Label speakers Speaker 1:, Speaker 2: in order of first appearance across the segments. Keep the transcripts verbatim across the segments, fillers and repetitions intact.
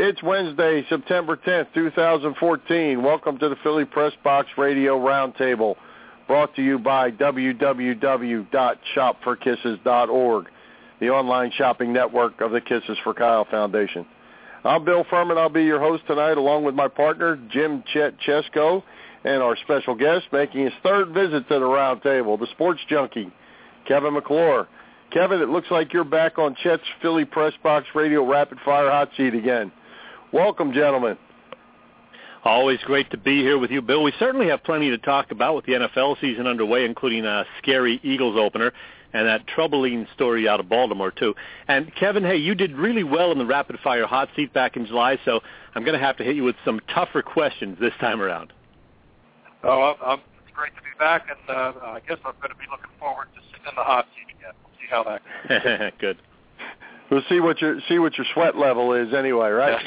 Speaker 1: It's Wednesday, September tenth, twenty fourteen. Welcome to the Philly Press Box Radio Roundtable, brought to you by w w w dot shop for kisses dot org, the online shopping network of the Kisses for Kyle Foundation. I'm Bill Furman. I'll be your host tonight, along with my partner, Jim Chet Chesko, and our special guest making his third visit to the Roundtable, the sports junkie, Kevin McClure. Kevin, it looks like you're back on Chet's Philly Press Box Radio Rapid Fire Hot Seat again. Welcome, gentlemen.
Speaker 2: Always great to be here with you, Bill. We certainly have plenty to talk about with the N F L season underway, including a scary Eagles opener and that troubling story out of Baltimore, too. And, Kevin, hey, you did really well in the Rapid Fire Hot Seat back in July, so I'm going to have to hit you with some tougher questions this time around.
Speaker 3: Oh, I'm, I'm, it's great to be back, and uh, I guess I'm going to be looking forward to sitting in the hot seat again. We'll see how that goes.
Speaker 2: Good.
Speaker 1: We'll see what your see what your sweat level is anyway, right?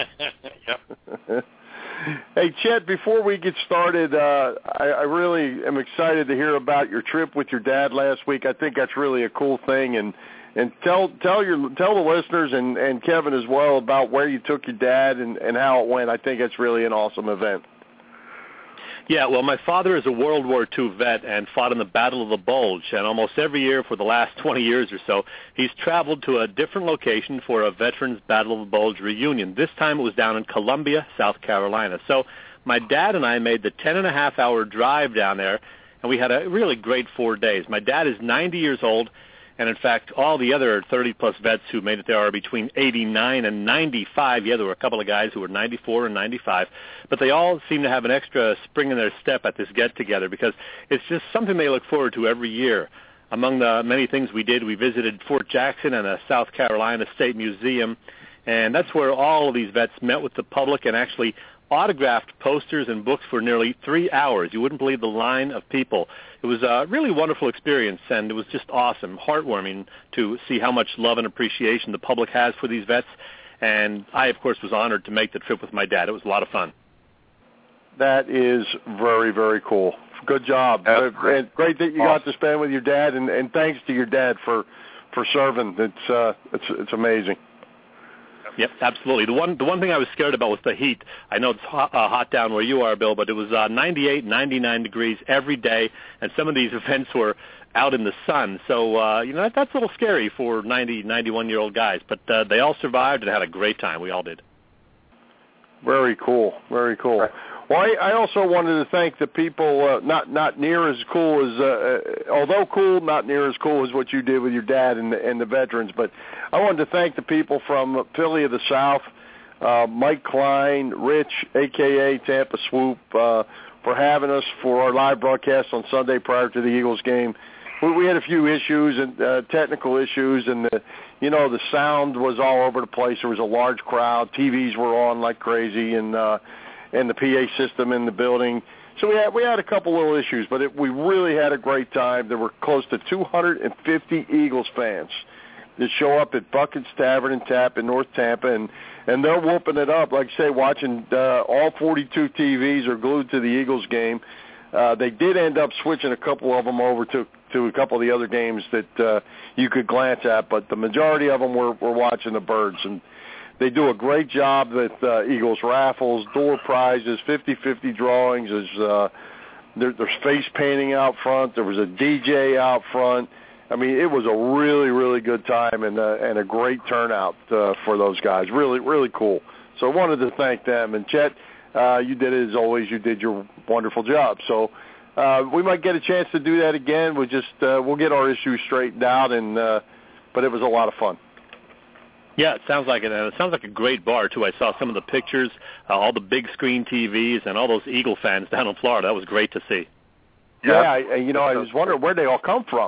Speaker 3: Yep.
Speaker 1: Hey, Chet, before we get started, uh, I, I really am excited to hear about your trip with your dad last week. I think that's really a cool thing, and and tell tell your tell the listeners and, and Kevin as well about where you took your dad and, and how it went. I think it's really an awesome event.
Speaker 2: Yeah, well, my father is a World War Two vet and fought in the Battle of the Bulge, and almost every year for the last twenty years or so, he's traveled to a different location for a Veterans Battle of the Bulge reunion. This time it was down in Columbia, South Carolina. So my dad and I made the ten and a half hour drive down there, and we had a really great four days. My dad is ninety years old, and in fact, all the other thirty-plus vets who made it there are between eighty-nine and ninety-five. Yeah, there were a couple of guys who were ninety-four and ninety-five. But they all seem to have an extra spring in their step at this get-together because it's just something they look forward to every year. Among the many things we did, we visited Fort Jackson and the South Carolina State Museum, and that's where all of these vets met with the public and actually autographed posters and books for nearly three hours. You wouldn't believe the line of people. It was a really wonderful experience, and it was just awesome, heartwarming to see how much love and appreciation the public has for these vets. And I, of course, was honored to make the trip with my dad. It was a lot of fun.
Speaker 1: That is very, very cool. Good job. Uh, and great that you awesome. got to spend with your dad, and, and thanks to your dad for, for serving. It's uh, it's it's amazing.
Speaker 2: Yep, absolutely. The one the one thing I was scared about was the heat. I know it's hot, uh, hot down where you are, Bill, but it was uh, ninety-eight, ninety-nine degrees every day, and some of these events were out in the sun. So, uh, you know, that, that's a little scary for ninety, ninety-one-year-old guys. But uh, they all survived and had a great time. We all did.
Speaker 1: Very cool. Very cool. Right. Well, I, I also wanted to thank the people, uh, not not near as cool as, uh, although cool, not near as cool as what you did with your dad and the, and the veterans, but I wanted to thank the people from Philly of the South, uh, Mike Klein, Rich, a k a. Tampa Swoop, uh, for having us for our live broadcast on Sunday prior to the Eagles game. We, we had a few issues, and uh, technical issues, and, the, you know, the sound was all over the place. There was a large crowd. T Vs were on like crazy, and uh, and the P A system in the building. So we had we had a couple little issues, but it, we really had a great time. There were close to two hundred fifty Eagles fans that show up at Buckets Tavern and Tap in North Tampa, and, and they're whooping it up. Like I say, watching uh, all forty-two T Vs are glued to the Eagles game. Uh, they did end up switching a couple of them over to, to a couple of the other games that uh, you could glance at, but the majority of them were, were watching the Birds, and they do a great job with uh, Eagles raffles, door prizes, fifty-fifty drawings. There's, uh, there, there's face painting out front. There was a D J out front. I mean, it was a really, really good time and, uh, and a great turnout uh, for those guys. Really, really cool. So I wanted to thank them. And, Chet, uh, you did it as always. You did your wonderful job. So uh, we might get a chance to do that again. We'll just uh, we'll get our issues straightened out. And uh, but it was a lot of fun.
Speaker 2: Yeah, it sounds like it. And it sounds like a great bar, too. I saw some of the pictures, uh, all the big screen T Vs, and all those Eagle fans down in Florida. That was great to see.
Speaker 1: Yeah, I, you know, I was wondering where they all come from.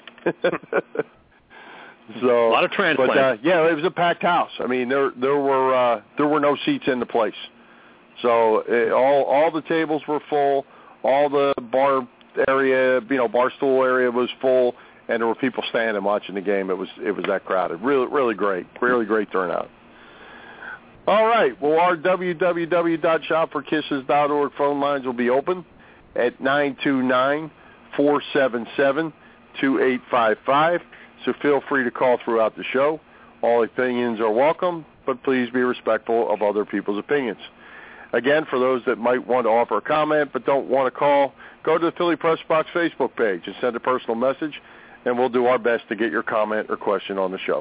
Speaker 1: So,
Speaker 2: a lot of transplants.
Speaker 1: But, uh, yeah, it was a packed house. I mean, there there were uh, there were no seats in the place. So it, all all the tables were full. All the bar area, you know, bar stool area was full. And there were people standing watching the game. It was it was that crowded. Really, really great. Really great turnout. All right. Well, our w w w dot shop for kisses dot org phone lines will be open at nine two nine, four seven seven, two eight five five. So feel free to call throughout the show. All opinions are welcome. but please be respectful of other people's opinions. Again, for those that might want to offer a comment but don't want to call, go to the Philly Press Box Facebook page and send a personal message, and we'll do our best to get your comment or question on the show.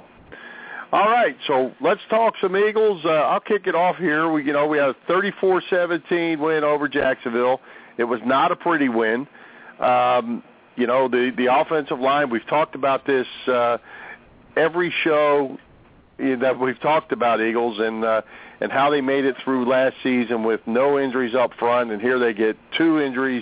Speaker 1: All right, so let's talk some Eagles. Uh, I'll kick it off here. We, you know, we had a thirty-four seventeen win over Jacksonville. It was not a pretty win. Um, you know, the, the offensive line, we've talked about this uh, every show that we've talked about Eagles and uh, and how they made it through last season with no injuries up front, and here they get two injuries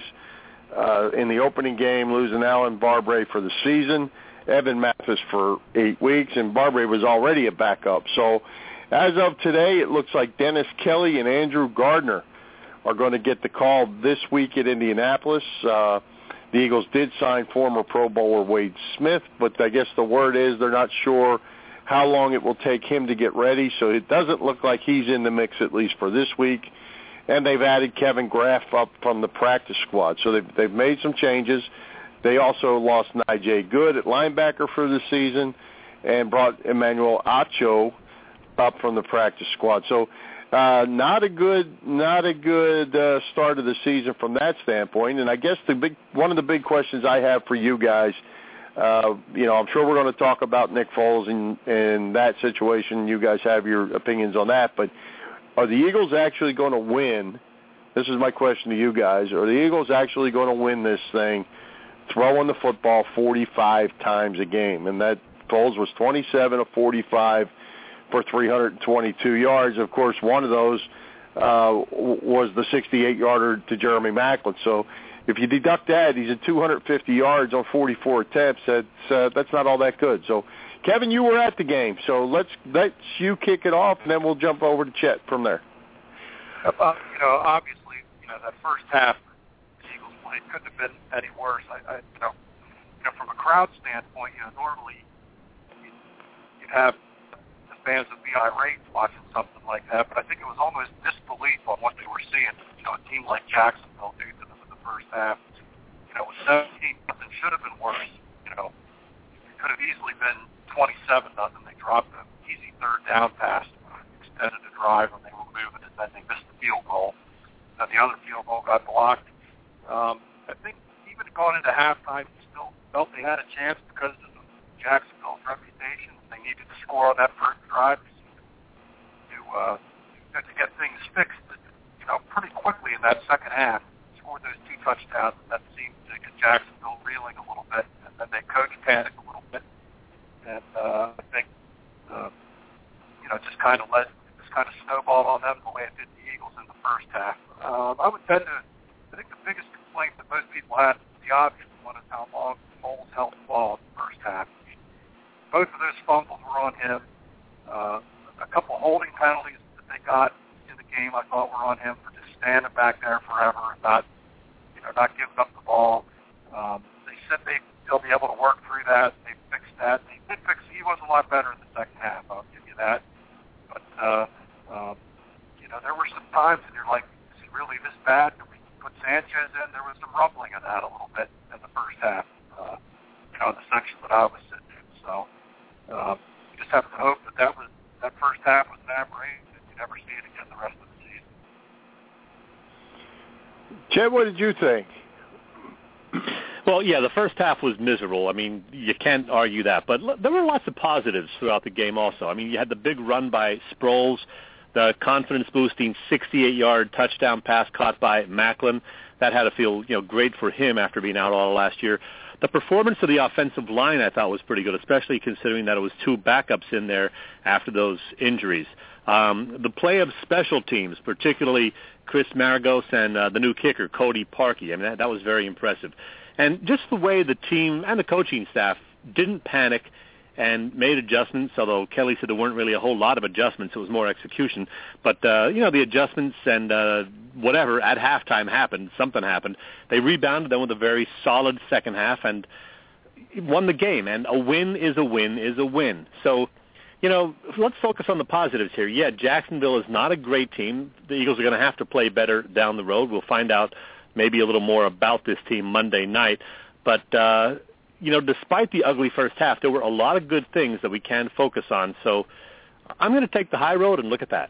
Speaker 1: uh, in the opening game, losing Alan Barbre for the season, Evan Mathis for eight weeks, and Barbre was already a backup. So as of today, it looks like Dennis Kelly and Andrew Gardner are going to get the call this week at Indianapolis. Uh, the Eagles did sign former Pro Bowler Wade Smith, but I guess the word is they're not sure how long it will take him to get ready, so it doesn't look like he's in the mix at least for this week. And they've added Kevin Graff up from the practice squad, so they've, they've made some changes. They also lost Nigel Good at linebacker for the season and brought Emmanuel Acho up from the practice squad. So uh, not a good, not a good uh, start of the season from that standpoint. And I guess the big, one of the big questions I have for you guys. Uh, you know, I'm sure we're going to talk about Nick Foles in, in that situation. You guys have your opinions on that. But are the Eagles actually going to win? This is my question to you guys. Are the Eagles actually going to win this thing throwing the football forty-five times a game? And that Foles was twenty-seven of forty-five for three hundred twenty-two yards. Of course, one of those uh, was the sixty-eight-yarder to Jeremy Maclin. So if you deduct that, he's at two hundred fifty yards on forty-four attempts. That's uh, that's not all that good. So, Kevin, you were at the game, so let's let you kick it off, and then we'll jump over to Chet from there.
Speaker 3: Uh, you know, obviously, you know that first half the Eagles played couldn't have been any worse. I, I you know, you know, from a crowd standpoint, you know, normally you'd, you'd have the fans would be irate watching something like that, but I think it was almost disbelief on what they were seeing. You know, a team like Jacksonville do to them. First half, you know, with seventeen nothing should have been worse. You know, it could have easily been twenty-seven nothing. They dropped an easy third down pass, extended the drive when they were moving, and then they missed the field goal. And the other field goal got blocked. Um, I think even going into halftime, they still felt they had a chance because of Jacksonville's reputation. They needed to score on that first drive to uh, to get things fixed. You know, pretty quickly in that second half. Scored those two touchdowns, and that seemed to get Jacksonville reeling a little bit, and then they coach panicked a little bit, and uh, I think uh, you know just kind of let just kind of snowballed on them the way it did the Eagles in the first half. Um, I would tend to, I think the biggest complaint that most people had, the obvious one, is how long Foles held the ball in the first half. Both of those fumbles were on him. Uh, a couple holding penalties that they got in the game, I thought, were on him for just standing back there forever and not. Are not giving up the ball. Um, they said they, they'll be able to work through that. They fixed that. They did fix it. He was a lot better in the second half, I'll give you that. But, uh, um, you know, there were some times and you're like, is he really this bad? Did we put Sanchez in? There was some rumbling of that a little bit in the first half, uh, you know, in the section that I was sitting in. So um, you just have to hope that that, was, that first half was an aberration and you never see it again the rest of the season.
Speaker 1: Chad, what did you think?
Speaker 2: Well, yeah, the first half was miserable. I mean, you can't argue that. But l- there were lots of positives throughout the game also. I mean, you had the big run by Sproles, the confidence-boosting sixty-eight-yard touchdown pass caught by Maclin. That had to feel, you know, great for him after being out all last year. The performance of the offensive line, I thought, was pretty good, especially considering that it was two backups in there after those injuries. Um, the play of special teams, particularly Chris Maragos and uh, the new kicker, Cody Parkey, I mean, that, that was very impressive. And just the way the team and the coaching staff didn't panic and made adjustments, although Kelly said there weren't really a whole lot of adjustments. It was more execution. But, uh, you know, the adjustments and uh, whatever at halftime happened, something happened. They rebounded then with a very solid second half and won the game. And a win is a win is a win. So, you know, let's focus on the positives here. Yeah, Jacksonville is not a great team. The Eagles are going to have to play better down the road. We'll find out maybe a little more about this team Monday night. But, uh, you know, despite the ugly first half, there were a lot of good things that we can focus on. So I'm going to take the high road and look at that.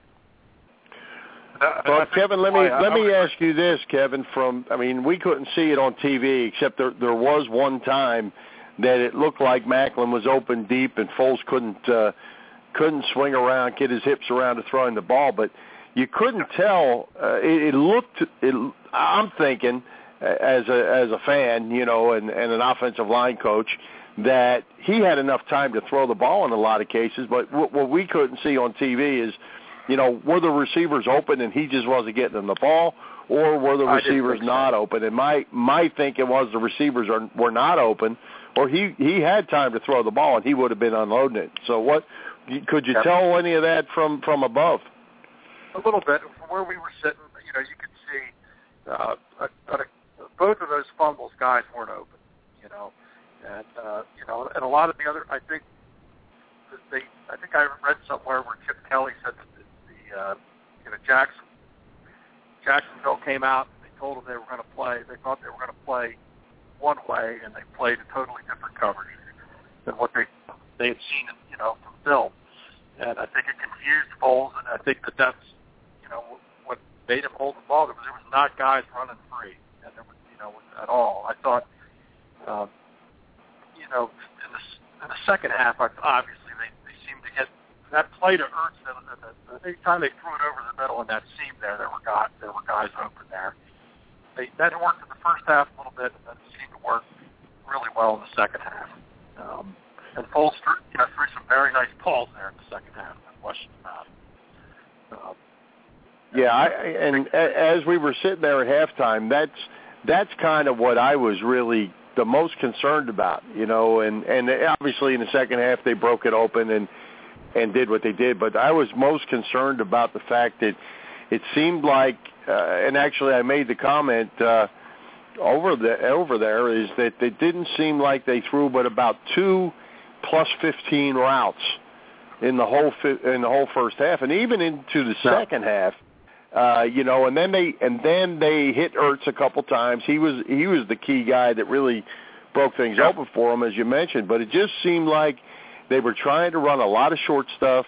Speaker 1: Well, Kevin, let me let me ask you this, Kevin. From I mean, we couldn't see it on T V, except there there was one time that it looked like Macklin was open deep and Foles couldn't uh, couldn't swing around, get his hips around to throwing the ball, but you couldn't tell. Uh, it, it looked. It, I'm thinking, as a as a fan, you know, and, and an offensive line coach, that he had enough time to throw the ball in a lot of cases. But what, what we couldn't see on T V is, you know, were the receivers open and he just wasn't getting them the ball, or were the receivers not so. open? And my my thinking was the receivers are were not open, or he he had time to throw the ball and he would have been unloading it. So what could you yeah. tell any of that from from above?
Speaker 3: A little bit. From where we were sitting, you know, you could see uh, a, a, both of those fumbles, guys weren't open, you know, and uh, you know, and a lot of the other, I think, they, I think I read somewhere where Chip Kelly said that the, the uh, you know, Jackson, Jacksonville came out and they told them they were going to play. They thought they were going to play one way, and they played a totally different coverage than what they they had seen, you know, from film. And I think it confused Foles, and I think that that's, you know, what made him hold the ball. There was, there was not guys running free, and there was, you know, at all. I thought, um, you know, in the, in the second half, obviously they, they seemed to get that play to Ertz. The, the, the, the time they threw it over the middle in that seam there, there were guys, there were guys open there. They, that worked in the first half a little bit, and then it seemed to work really well in the second half. Um, And Foles threw, you know, threw some very nice balls there in the second half. No question about it. Um,
Speaker 1: yeah, I, and as we were sitting there at halftime, that's that's kind of what I was really the most concerned about, you know. And, and obviously in the second half they broke it open and and did what they did. But I was most concerned about the fact that it seemed like, uh, and actually I made the comment uh, over the over there, is that it didn't seem like they threw but about two plus fifteen routes in the whole in the whole first half, and even into the second half, uh, you know. And then they and then they hit Ertz a couple times. He was he was the key guy that really broke things yeah. open for him, as you mentioned. But it just seemed like they were trying to run a lot of short stuff,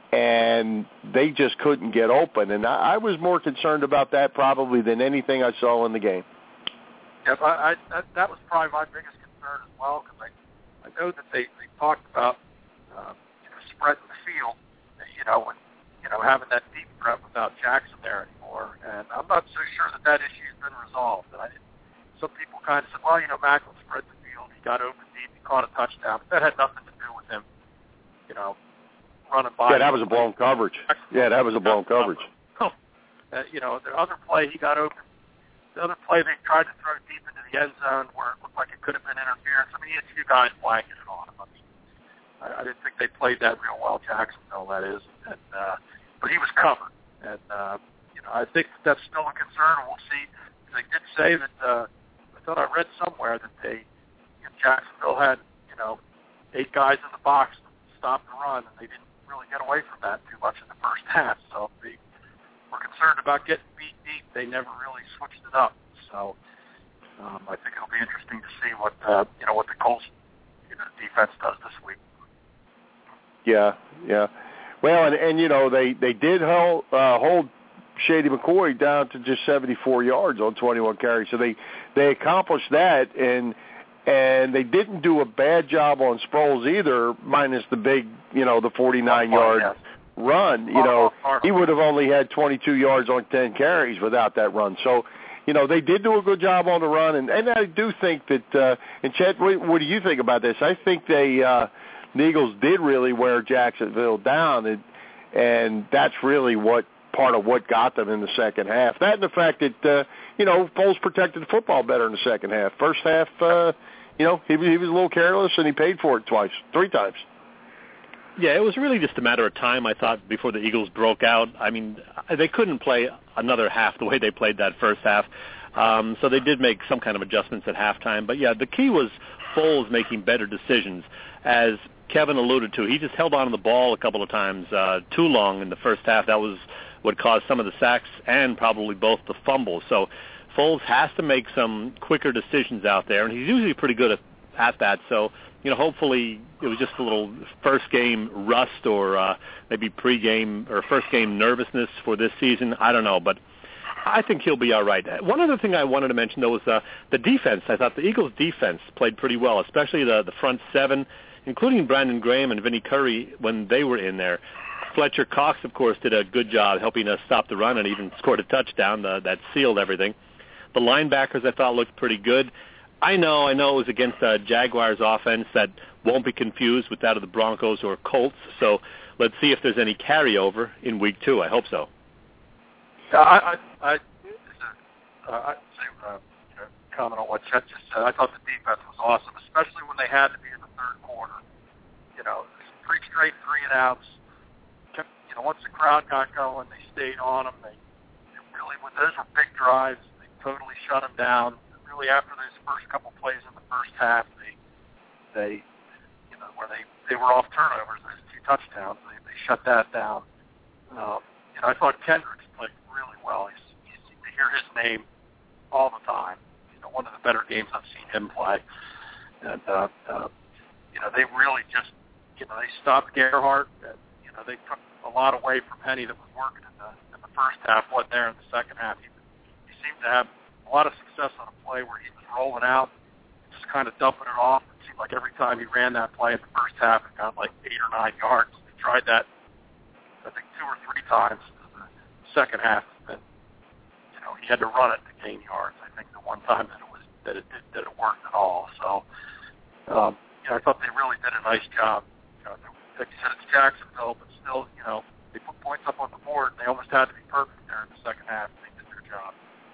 Speaker 1: and they just couldn't get open. And I, I was more concerned about that probably than anything I saw in the game.
Speaker 3: Yeah, I, I, that, that was probably my biggest concern as well, because I. I know that they, they talked about uh, you know, spreading the field, you know, and you know, having that deep threat without Jackson there anymore. And I'm not so sure that that issue's been resolved. And I didn't, some people kind of said, well, you know, Macklin spread the field, he got open deep, he caught a touchdown, but that had nothing to do with him, you know, running by.
Speaker 1: Yeah, that was a blown coverage. Yeah, that was a blown coverage.
Speaker 3: Oh, uh, you know, the other play he got open. The other play they tried to throw deep into the end zone where it looked like it could have been interference. I mean, he had a few guys blanketed on him. I mean, I, I didn't think they played that real well, Jacksonville, that is. And, uh, but he was covered. And, uh, you know, I think that's still a concern. We'll see. They did say that, uh, I thought I read somewhere that they, you know, Jacksonville had, you know, eight guys in the box to stop the run, and they didn't really get away from that too much in the first half. So they were concerned about getting beat deep. They never really switched it up. So um, I think it'll be interesting to see what uh, you know what the Colts you know, defense does this week.
Speaker 1: Yeah, yeah. Well, and, and you know they they did hold, uh, hold Shady McCoy down to just seventy-four yards on twenty-one carries. So they they accomplished that, and and they didn't do a bad job on Sproles either, minus the big you know the forty-nine yard. Yes. Run, you know, he would have only had twenty-two yards on ten carries without that run. So, you know, they did do a good job on the run, and, and I do think that, uh, and Chet, what, what do you think about this? I think they, uh, the Eagles did really wear Jacksonville down, and, and that's really what part of what got them in the second half. That and the fact that, uh, you know, Foles protected the football better in the second half. First half, uh, you know, he, he was a little careless, and he paid for it twice, three times.
Speaker 2: Yeah, it was really just a matter of time, I thought, before the Eagles broke out. I mean, they couldn't play another half the way they played that first half. Um, so they did make some kind of adjustments at halftime. But, yeah, the key was Foles making better decisions. As Kevin alluded to, he just held on to the ball a couple of times uh, too long in the first half. That was what caused some of the sacks and probably both the fumbles. So Foles has to make some quicker decisions out there, and he's usually pretty good at at that. So, you know, hopefully it was just a little first game rust or uh, maybe pre-game or first game nervousness for this season. I don't know, but I think he'll be all right. One other thing I wanted to mention, though, was uh, the defense. I thought the Eagles' defense played pretty well, especially the, the front seven, including Brandon Graham and Vinnie Curry when they were in there. Fletcher Cox, of course, did a good job helping us stop the run and even scored a touchdown uh, that sealed everything. The linebackers, I thought, looked pretty good. I know, I know it was against the Jaguars' offense that won't be confused with that of the Broncos or Colts, so let's see if there's any carryover in week two. I hope so.
Speaker 3: Yeah, I, I, I, uh, I'd say, uh, you know, comment on what Chet just said. I thought the defense was awesome, especially when they had to be in the third quarter. You know, three straight three and outs. Kept, you know, once the crowd got going, they stayed on them. They, they really, when those were big drives, they totally shut them down. Really, after those first couple plays in the first half, they, they, you know, where they, they were off turnovers, those two touchdowns, they, they shut that down. Um, you know, I thought Kendricks played really well. He's, he's, you hear his name all the time. You know, one of the better games I've seen him play. And, uh, uh, you know, they really just, you know, they stopped Gerhardt. And, you know, they took a lot away from Penny that was working in the, in the first half, wasn't there in the second half. He, he seemed to have a lot of success on a play where he was rolling out, just kind of dumping it off. It seemed like every time he ran that play in the first half, it got like eight or nine yards. He tried that, I think, two or three times in the second half. And, you know, he had to run it to gain yards. I think the one time that it was that it did, that it worked at all. So, um, you know, I thought they really did a nice job. You know, like you said, it's Jacksonville, but still, you know, they put points up on the board. They almost had to be perfect there in the second half. They did their job.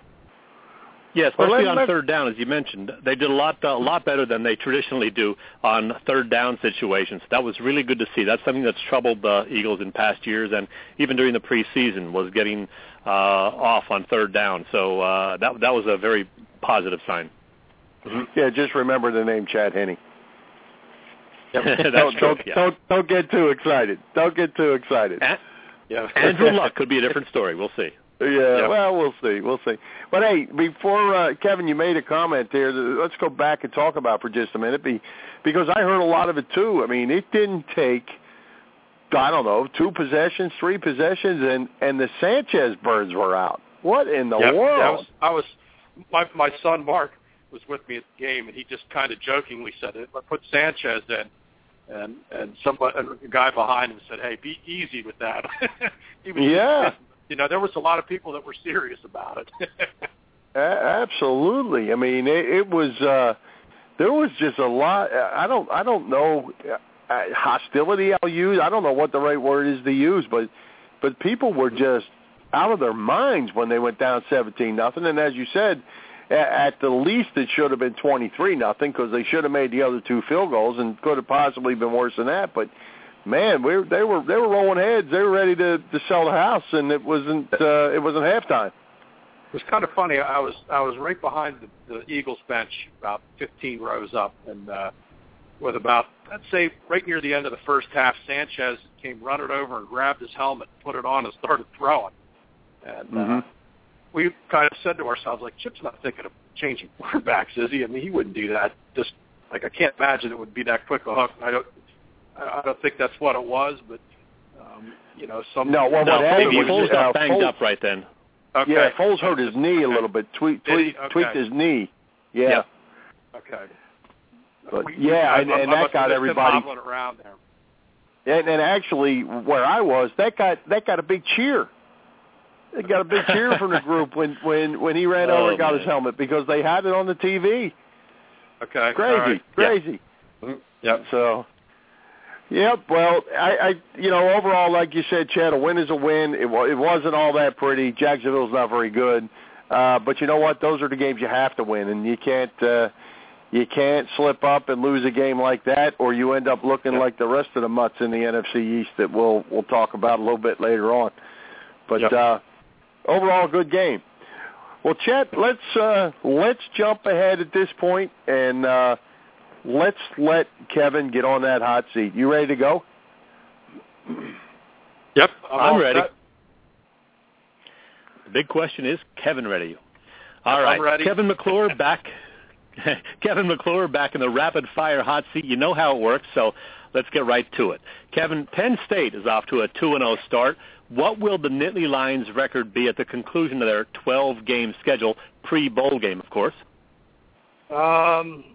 Speaker 2: Yeah, especially
Speaker 1: well, let,
Speaker 2: on
Speaker 1: let,
Speaker 2: third down, as you mentioned. They did a lot a lot better than they traditionally do on third down situations. That was really good to see. That's something that's troubled the Eagles in past years, and even during the preseason was getting uh, off on third down. So uh, that that was a very positive sign.
Speaker 1: Mm-hmm. Yeah, just remember the name Chad Henne.
Speaker 2: Yep.
Speaker 1: don't,
Speaker 2: That's
Speaker 1: don't,
Speaker 2: yeah.
Speaker 1: don't, don't get too excited. Don't get too excited.
Speaker 2: And,
Speaker 3: yeah.
Speaker 2: Andrew Luck could be a different story. We'll see.
Speaker 1: Yeah,
Speaker 3: yep.
Speaker 1: well, we'll see. We'll see. But, hey, before, uh, Kevin, you made a comment there, let's go back and talk about for just a minute because I heard a lot of it, too. I mean, it didn't take, I don't know, two possessions, three possessions, and, and the Sanchez birds were out. What in the
Speaker 4: yep.
Speaker 1: world?
Speaker 4: Yeah, I was, I was my, my son, Mark, was with me at the game, and he just kind of jokingly said, put Sanchez in. And and somebody, a guy behind him said, hey, be easy with that. he was
Speaker 1: yeah.
Speaker 4: Just, you know, there was a lot of people that were serious about it.
Speaker 1: uh, absolutely. I mean, it, it was, uh, there was just a lot, I don't, I don't know, uh, hostility I'll use. I don't know what the right word is to use, but, but people were just out of their minds when they went down seventeen nothing. And as you said, at the least, it should have been twenty-three nothing because they should have made the other two field goals and could have possibly been worse than that. But man, we were, they were they were rolling heads. They were ready to, to sell the house, and it wasn't uh, it wasn't halftime.
Speaker 4: It was kind of funny. I was I was right behind the, the Eagles bench, about fifteen rows up, and uh, with about I'd say right near the end of the first half, Sanchez came running over and grabbed his helmet, put it on, and started throwing. And
Speaker 1: Mm-hmm.
Speaker 4: uh, we kind of said to ourselves, like, Chip's not thinking of changing quarterbacks, is he? I mean, he wouldn't do that. Just like I can't imagine it would be that quick a hook. I don't, I don't think that's what it was, but um, you know, some.
Speaker 1: No, well,
Speaker 2: no,
Speaker 1: what happened
Speaker 2: maybe
Speaker 1: was
Speaker 2: Foles got
Speaker 1: uh,
Speaker 2: banged
Speaker 1: Foles,
Speaker 2: up right then.
Speaker 4: Okay.
Speaker 1: Yeah, Foles hurt his knee a little bit. Tweaked, tweaked,
Speaker 4: Okay.
Speaker 1: tweaked his knee. Yeah.
Speaker 2: Yep.
Speaker 4: Okay.
Speaker 1: But
Speaker 4: We-
Speaker 1: yeah,
Speaker 4: I,
Speaker 1: and,
Speaker 4: I,
Speaker 1: and
Speaker 4: I
Speaker 1: that
Speaker 4: must
Speaker 1: got
Speaker 4: have been
Speaker 1: everybody.
Speaker 4: hobbling around there.
Speaker 1: And, and actually, where I was, that got that got a big cheer. They got a big cheer from the group when, when, when he ran
Speaker 2: Oh,
Speaker 1: over and got
Speaker 2: man.
Speaker 1: his helmet because they had it on the T V.
Speaker 4: Okay.
Speaker 1: Crazy,
Speaker 4: All right.
Speaker 1: crazy.
Speaker 4: Yep. Yep.
Speaker 1: So, yep. Well, I, I, you know, overall, like you said, Chad, a win is a win. It, it wasn't all that pretty. Jacksonville's not very good, uh, but you know what? Those are the games you have to win, and you can't, uh, you can't slip up and lose a game like that, or you end up looking
Speaker 4: Yep.
Speaker 1: like the rest of the mutts in the N F C East that we'll we'll talk about a little bit later on. But
Speaker 4: Yep.
Speaker 1: uh, overall, good game. Well, Chet, let's uh, let's jump ahead at this point and uh, let's let Kevin get on that hot seat. You ready to go?
Speaker 4: Yep.
Speaker 2: I'm
Speaker 4: all
Speaker 2: ready.
Speaker 4: set.
Speaker 2: The big question is, Kevin ready? All
Speaker 4: I'm
Speaker 2: right,
Speaker 4: ready.
Speaker 2: Kevin McClure back. Kevin McClure back in the rapid-fire hot seat. You know how it works, so let's get right to it. Kevin, Penn State is off to a two and oh start. What will the Nittany Lions record be at the conclusion of their twelve-game schedule, pre-bowl game, of course?
Speaker 4: Um,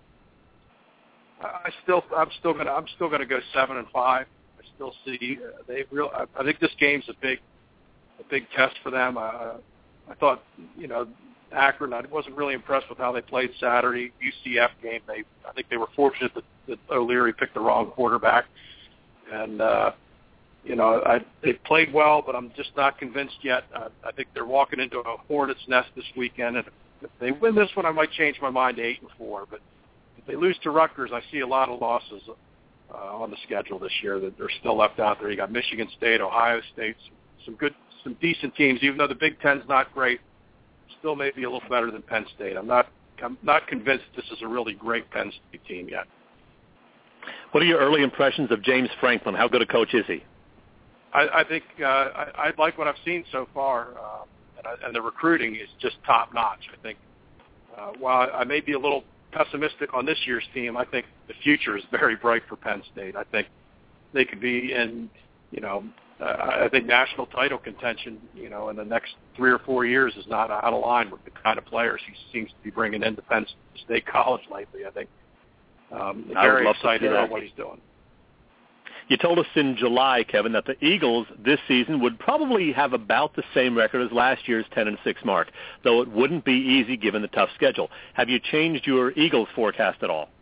Speaker 4: I still, I'm still gonna, I'm still gonna go seven and five. I still see they real. I, I think this game's a big, a big test for them. Uh, I thought, you know, Akron. I wasn't really impressed with how they played Saturday. U C F game. They, I think they were fortunate that, that O'Leary picked the wrong quarterback, and uh, you know, I, they played well, but I'm just not convinced yet. Uh, I think they're walking into a hornet's nest this weekend, and if they win this one, I might change my mind to eight and four. But if they lose to Rutgers, I see a lot of losses uh, on the schedule this year that are still left out there. You got Michigan State, Ohio State, some, some good, some decent teams. Even though the Big Ten's not great, still may be a little better than Penn State. I'm not, I'm not convinced this is a really great Penn State team yet.
Speaker 2: What are your early impressions of James Franklin? How good a coach is he?
Speaker 4: I, I think uh, I, I like what I've seen so far, uh, and, I, and the recruiting is just top notch. I think uh, while I may be a little pessimistic on this year's team, I think the future is very bright for Penn State. I think they could be in, you know, uh, I think national title contention, you know, in the next three or four years is not out of line with the kind of players he seems to be bringing into Penn State College lately. I think um, very excited about what he's doing.
Speaker 2: You told us in July, Kevin, that the Eagles this season would probably have about the same record as last year's ten and six mark, though it wouldn't be easy given the tough schedule. Have you changed your Eagles forecast at all?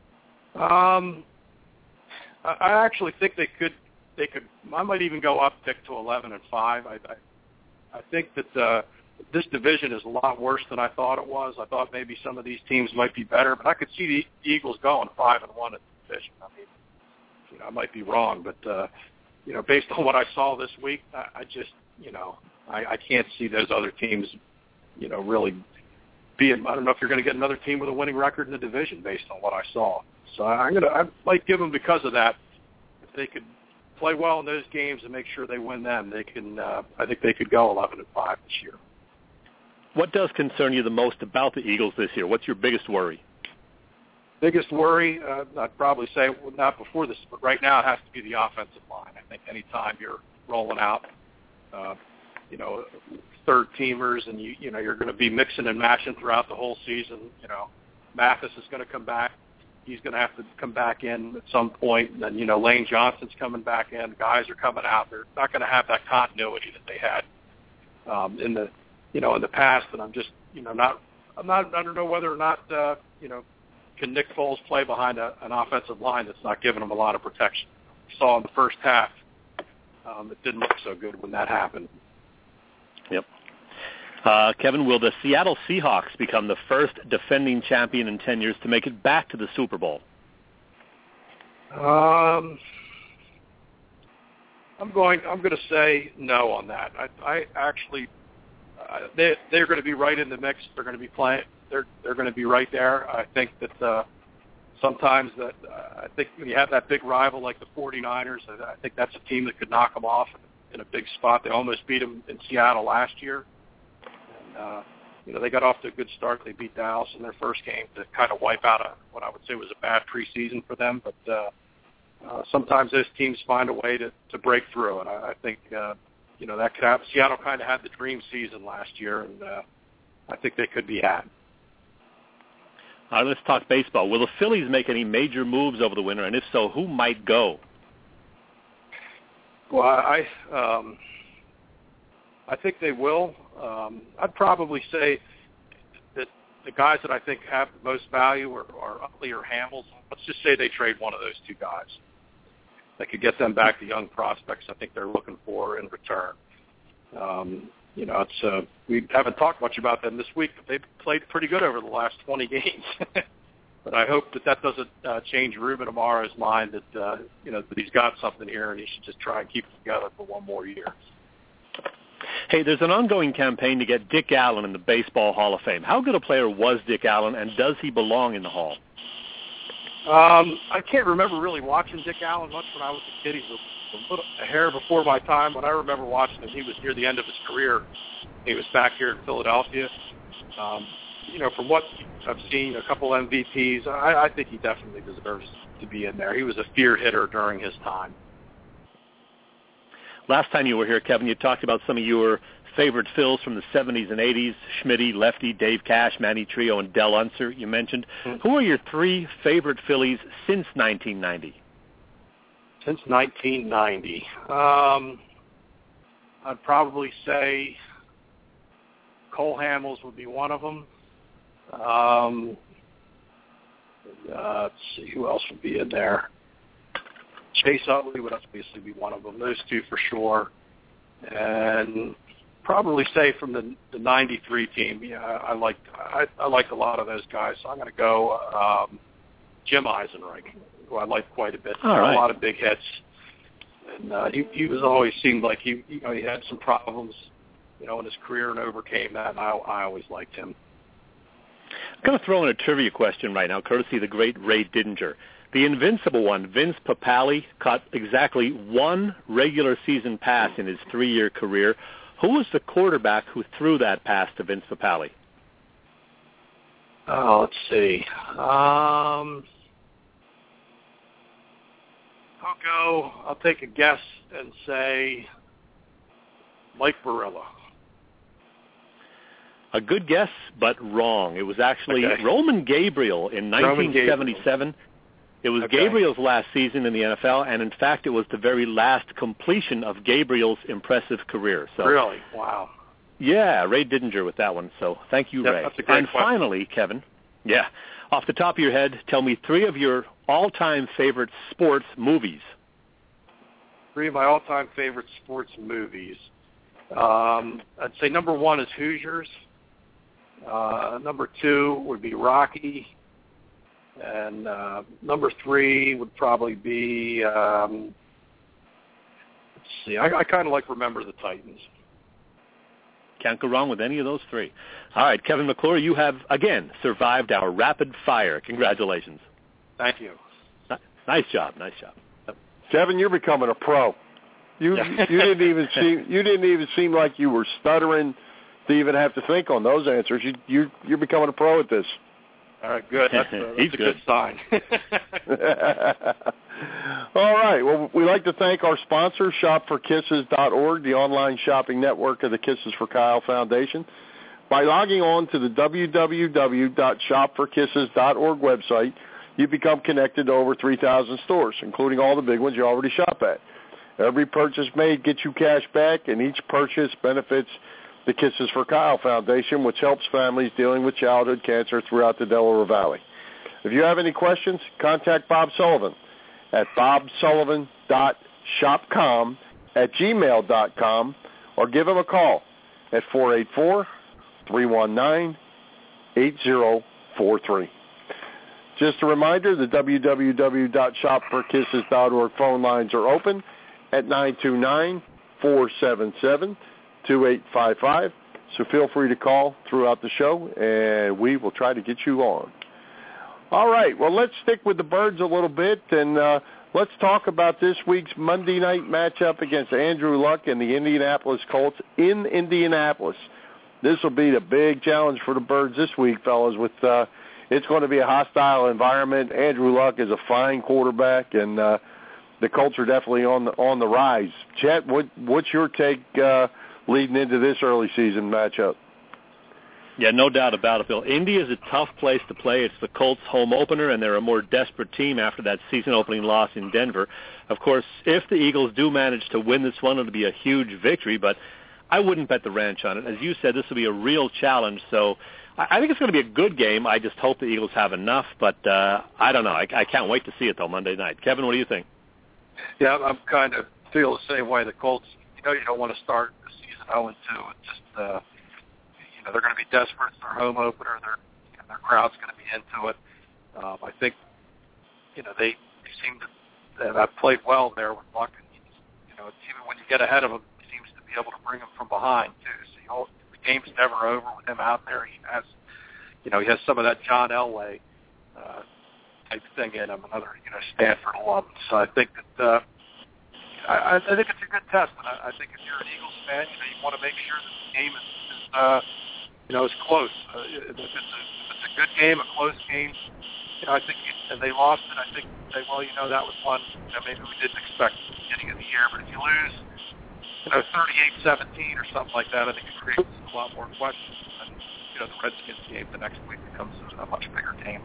Speaker 4: Um, I actually think they could. They could. I might even go up tick to eleven and five. I, I, I think that uh, this division is a lot worse than I thought it was. I thought maybe some of these teams might be better, but I could see the Eagles going five and one in the division. I mean, you know, I might be wrong, but uh, you know, based on what I saw this week, I, I just, you know, I, I can't see those other teams, you know, really being. I don't know if you're going to get another team with a winning record in the division based on what I saw. So I'm gonna, I might give them because of that. If they could play well in those games and make sure they win them, they can. Uh, I think they could go eleven and five this year.
Speaker 2: What does concern you the most about the Eagles this year? What's your biggest worry?
Speaker 4: Biggest worry, uh, I'd probably say, well, not before this, but right now it has to be the offensive line. I think anytime you're rolling out, uh, you know, third teamers, and you, you know, you're going to be mixing and matching throughout the whole season. You know, Mathis is going to come back. He's going to have to come back in at some point. And then, you know, Lane Johnson's coming back in. Guys are coming out. They're not going to have that continuity that they had um, in the, you know, in the past. And I'm just, you know, not, I'm not, I don't know whether or not, uh, you know, can Nick Foles play behind a, an offensive line that's not giving him a lot of protection? We saw in the first half, um, it didn't look so good when that happened.
Speaker 2: Yep. Uh, Kevin, will the Seattle Seahawks become the first defending champion in ten years to make it back to the Super Bowl?
Speaker 4: Um, I'm going. I'm going to say no on that. I, I actually, uh, they they're going to be right in the mix. They're going to be playing. They're they're going to be right there. I think that uh, sometimes that uh, I think when you have that big rival like the 49ers, I, I think that's a team that could knock them off in a big spot. They almost beat them in Seattle last year. And, uh, you know, they got off to a good start. They beat Dallas in their first game to kind of wipe out a, what I would say was a bad preseason for them. But uh, uh, sometimes those teams find a way to, to break through, and I, I think uh, you know that could happen. Seattle kind of had the dream season last year, and uh, I think they could be had.
Speaker 2: All right, let's talk baseball. Will the Phillies make any major moves over the winter, and if so, who might go?
Speaker 4: Well, I um, I think they will. Um, I'd probably say that the guys that I think have the most value are, are Utley or Hamels. Let's just say they trade one of those two guys. That could get them back the young prospects I think they're looking for in return. Um, you know, it's uh, we haven't talked much about them this week, but they've played pretty good over the last twenty games. But I hope that that doesn't uh, change Ruben Amara's mind that, uh, you know, that he's got something here and he should just try and keep it together for one more year.
Speaker 2: Hey, there's an ongoing campaign to get Dick Allen in the Baseball Hall of Fame. How good a player was Dick Allen, and does he belong in the Hall?
Speaker 4: Um, I can't remember really watching Dick Allen much when I was a kid. He was a, a, little, a hair before my time. When I remember watching him, he was near the end of his career. He was back here in Philadelphia. Um, you know, from what I've seen, a couple M V Ps, I, I think he definitely deserves to be in there. He was a fear hitter during his time.
Speaker 2: Last time you were here, Kevin, you talked about some of your favorite Phils from the seventies and eighties, Schmitty, Lefty, Dave Cash, Manny Trio, and Del Unser, you mentioned. Mm-hmm. Who are your three favorite Phillies since nineteen ninety?
Speaker 4: Since nineteen ninety. Um, I'd probably say Cole Hamels would be one of them. Um, uh, let's see, who else would be in there? Chase Utley would obviously be one of them. Those two for sure. And probably say from the, the ninety-three team. Yeah, I like I, I like a lot of those guys. So I'm going to go um, Jim Eisenreich, who I like quite a bit.
Speaker 2: All right.
Speaker 4: A lot of big hits, and uh, he he was always seemed like he you know he had some problems, you know, in his career and overcame that. And I I always liked him.
Speaker 2: I'm going to throw in a trivia question right now, courtesy of the great Ray Didinger. The invincible one, Vince Papale, caught exactly one regular season pass in his three-year career. Who was the quarterback who threw that pass to Vince Papale?
Speaker 4: Oh, let's see. Um, I'll go, I'll take a guess and say Mike Barilla.
Speaker 2: A good guess, but wrong. It was actually
Speaker 4: okay.
Speaker 2: Roman Gabriel in nineteen seventy-seven. It was
Speaker 4: okay.
Speaker 2: Gabriel's last season in the N F L, and in fact, it was the very last completion of Gabriel's impressive career. So,
Speaker 4: really? Wow.
Speaker 2: Yeah, Ray Didinger with that one. So thank you,
Speaker 4: yep,
Speaker 2: Ray.
Speaker 4: That's a great
Speaker 2: and
Speaker 4: question.
Speaker 2: finally, Kevin, yeah, off the top of your head, tell me three of your all-time favorite sports movies.
Speaker 4: Three of my all-time favorite sports movies. Um, I'd say number one is Hoosiers. Uh, number two would be Rocky. And uh, number three would probably be, um, let's see, I, I kind of like Remember the Titans.
Speaker 2: Can't go wrong with any of those three. All right, Kevin McClure, you have, again, survived our rapid fire. Congratulations.
Speaker 4: Thank you.
Speaker 2: Nice job, nice job.
Speaker 1: Kevin, you're becoming a pro. You
Speaker 4: yeah.
Speaker 1: you didn't even seem you didn't even seem like you were stuttering to even have to think on those answers. You you you're becoming a pro at this.
Speaker 4: All right, good. That's a, that's
Speaker 2: He's
Speaker 4: a
Speaker 2: good.
Speaker 4: good sign.
Speaker 1: All right. Well, we'd like to thank our sponsor, shop for kisses dot org, the online shopping network of the Kisses for Kyle Foundation. By logging on to the w w w dot shop for kisses dot org website, you become connected to over three thousand stores, including all the big ones you already shop at. Every purchase made gets you cash back, and each purchase benefits the Kisses for Kyle Foundation, which helps families dealing with childhood cancer throughout the Delaware Valley. If you have any questions, contact Bob Sullivan at bob sullivan dot shopcom at gmail dot com or give him a call at four eight four, three one nine, eight zero four three. Just a reminder, the w w w dot shop for kisses dot org phone lines are open at nine two nine, four seven seven, two eight five five. So feel free to call throughout the show, and we will try to get you on. All right, well, let's stick with the Birds a little bit, and uh, let's talk about this week's Monday night matchup against Andrew Luck and the Indianapolis Colts in Indianapolis. This will be the big challenge for the Birds this week, fellas, with uh, it's going to be a hostile environment. Andrew Luck is a fine quarterback, and uh, the Colts are definitely on the, on the rise. Chet, what, what's your take uh, leading into this early season matchup?
Speaker 2: Yeah, no doubt about it, Bill. Indy is a tough place to play. It's the Colts' home opener, and they're a more desperate team after that season-opening loss in Denver. Of course, if the Eagles do manage to win this one, it'll be a huge victory, but I wouldn't bet the ranch on it. As you said, this will be a real challenge, so I think it's going to be a good game. I just hope the Eagles have enough, but uh, I don't know. I, I can't wait to see it, though, Monday night. Kevin, what do you think?
Speaker 4: Yeah, I'm kind of feel the same way. The Colts, you know, you don't want to start the season oh and two. It's just, uh, you know, they're going to be desperate. It's their home opener. Their, you know, their crowd's going to be into it. Um, I think, you know, they, they seem to have played well there with Luck. And, you know, it's even when you get ahead of him, he seems to be able to bring them from behind, too. So you know, the game's never over with him out there. He has, you know, he has some of that John Elway uh, type thing in him, another, you know, Stanford alum. So I think that uh, I, I think it's a good test. And I, I think if you're an Eagles fan, you know, you want to make sure that the game is, is uh, you know, it's close. Uh, if, it's a, if it's a good game, a close game, you know, I think, and they lost it, I think, say, well, you know, that was one, you know, maybe we didn't expect at the beginning of the year. But if you lose, you know, thirty-eight seventeen or something like that, I think it creates a lot more questions. And, you know, the Redskins game the next week becomes a much bigger game.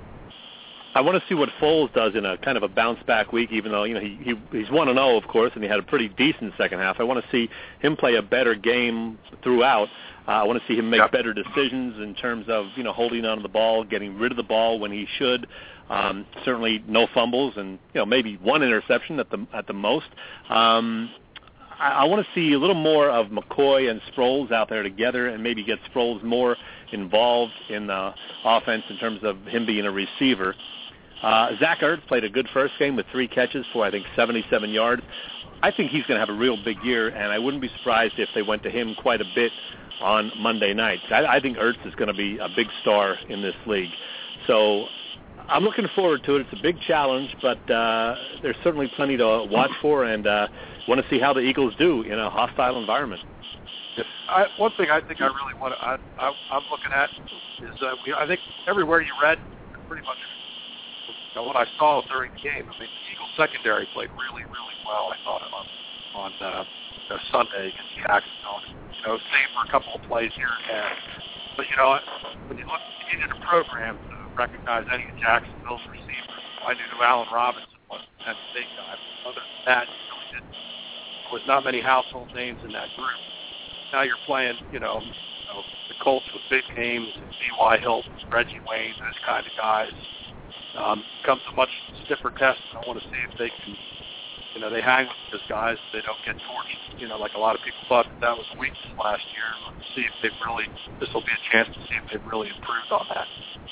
Speaker 2: I want to see what Foles does in a kind of a bounce-back week, even though, you know, he, he he's one and oh, of course, and he had a pretty decent second half. I want to see him play a better game throughout. Uh, I want to see him make
Speaker 4: yep.
Speaker 2: better decisions in terms of, you know, holding on to the ball, getting rid of the ball when he should. Um, certainly no fumbles and, you know, maybe one interception at the at the most. Um, I, I want to see a little more of McCoy and Sproles out there together and maybe get Sproles more involved in the offense in terms of him being a receiver. Uh, Zach Ertz played a good first game with three catches for, I think, seventy-seven yards. I think he's going to have a real big year, and I wouldn't be surprised if they went to him quite a bit on Monday nights. I, I think Ertz is going to be a big star in this league. So I'm looking forward to it. It's a big challenge, but uh, there's certainly plenty to watch for, and uh, want to see how the Eagles do in a hostile environment.
Speaker 4: I, one thing I think I really want to, I, I, I'm looking at is uh, we, I think everywhere you read, pretty much you know, what I saw during the game, I mean, the Eagles secondary played really, really well, I thought, on, on uh, you know, Sunday against Jacksonville. You know, save for a couple of plays here and there. But, you know, when you look, you needed a program to recognize any of Jacksonville's receivers. I knew who Allen Robinson was, the Penn State guy. Other than that, you really didn't. There was not many household names in that group. Now you're playing, you know, you know the Colts with big names, B Y Hilton, Reggie Wayne, those kind of guys. Um, becomes a much stiffer test. I want to see if they can, you know, they hang with those guys. They don't get torched. You know, like a lot of people thought that, that was a weakness last year. Let's see if they've really, this will be a chance to see if they've really improved on that.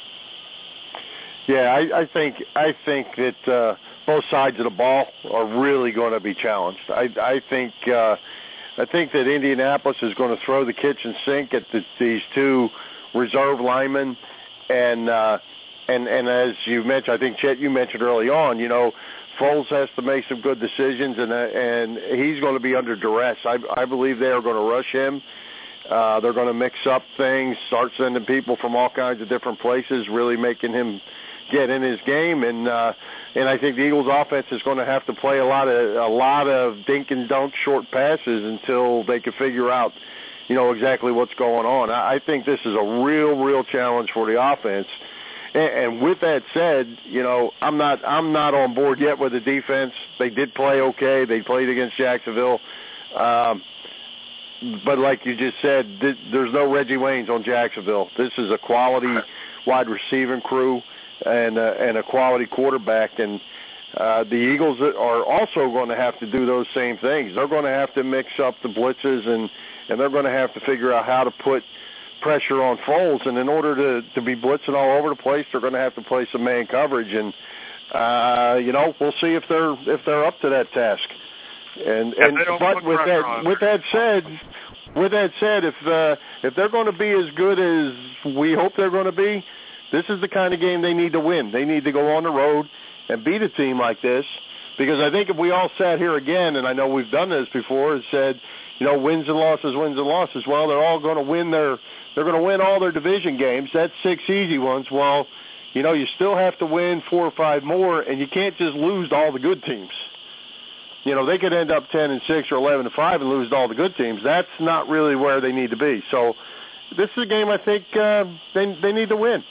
Speaker 1: Yeah, I, I think I think that uh, both sides of the ball are really going to be challenged. I, I think uh, I think that Indianapolis is going to throw the kitchen sink at the, these two reserve linemen, and uh, and and as you mentioned, I think Chet, you mentioned early on, you know, Foles has to make some good decisions, and uh, and he's going to be under duress. I, I believe they are going to rush him. Uh, they're going to mix up things, start sending people from all kinds of different places, really making him get in his game, and uh, and I think the Eagles' offense is going to have to play a lot of a lot of dink and dunk short passes until they can figure out, you know, exactly what's going on. I, I think this is a real, real challenge for the offense. And, and with that said, you know, I'm not I'm not on board yet with the defense. They did play okay. They played against Jacksonville. Um, But like you just said, th- there's no Reggie Waynes on Jacksonville. This is a quality wide receiving crew and uh, and a quality quarterback. And uh, the Eagles are also going to have to do those same things. They're going to have to mix up the blitzes, and, and they're going to have to figure out how to put pressure on Foles. And in order to, to be blitzing all over the place, they're going to have to play some man coverage. And, uh, you know, we'll see if they're if they're up to that task. And and but with that with that said, with that said, if uh, if they're going to be as good as we hope they're going to be, this is the kind of game they need to win. They need to go on the road and beat a team like this, because I think if we all sat here again, and I know we've done this before, and said, you know, wins and losses, wins and losses. Well, they're all going to win their they're going to win all their division games. That's six easy ones. Well, you know, you still have to win four or five more, and you can't just lose to all the good teams. You know, they could end up ten and six or eleven and five and lose to all the good teams. That's not really where they need to be. So, this is a game I think uh, they they need to win.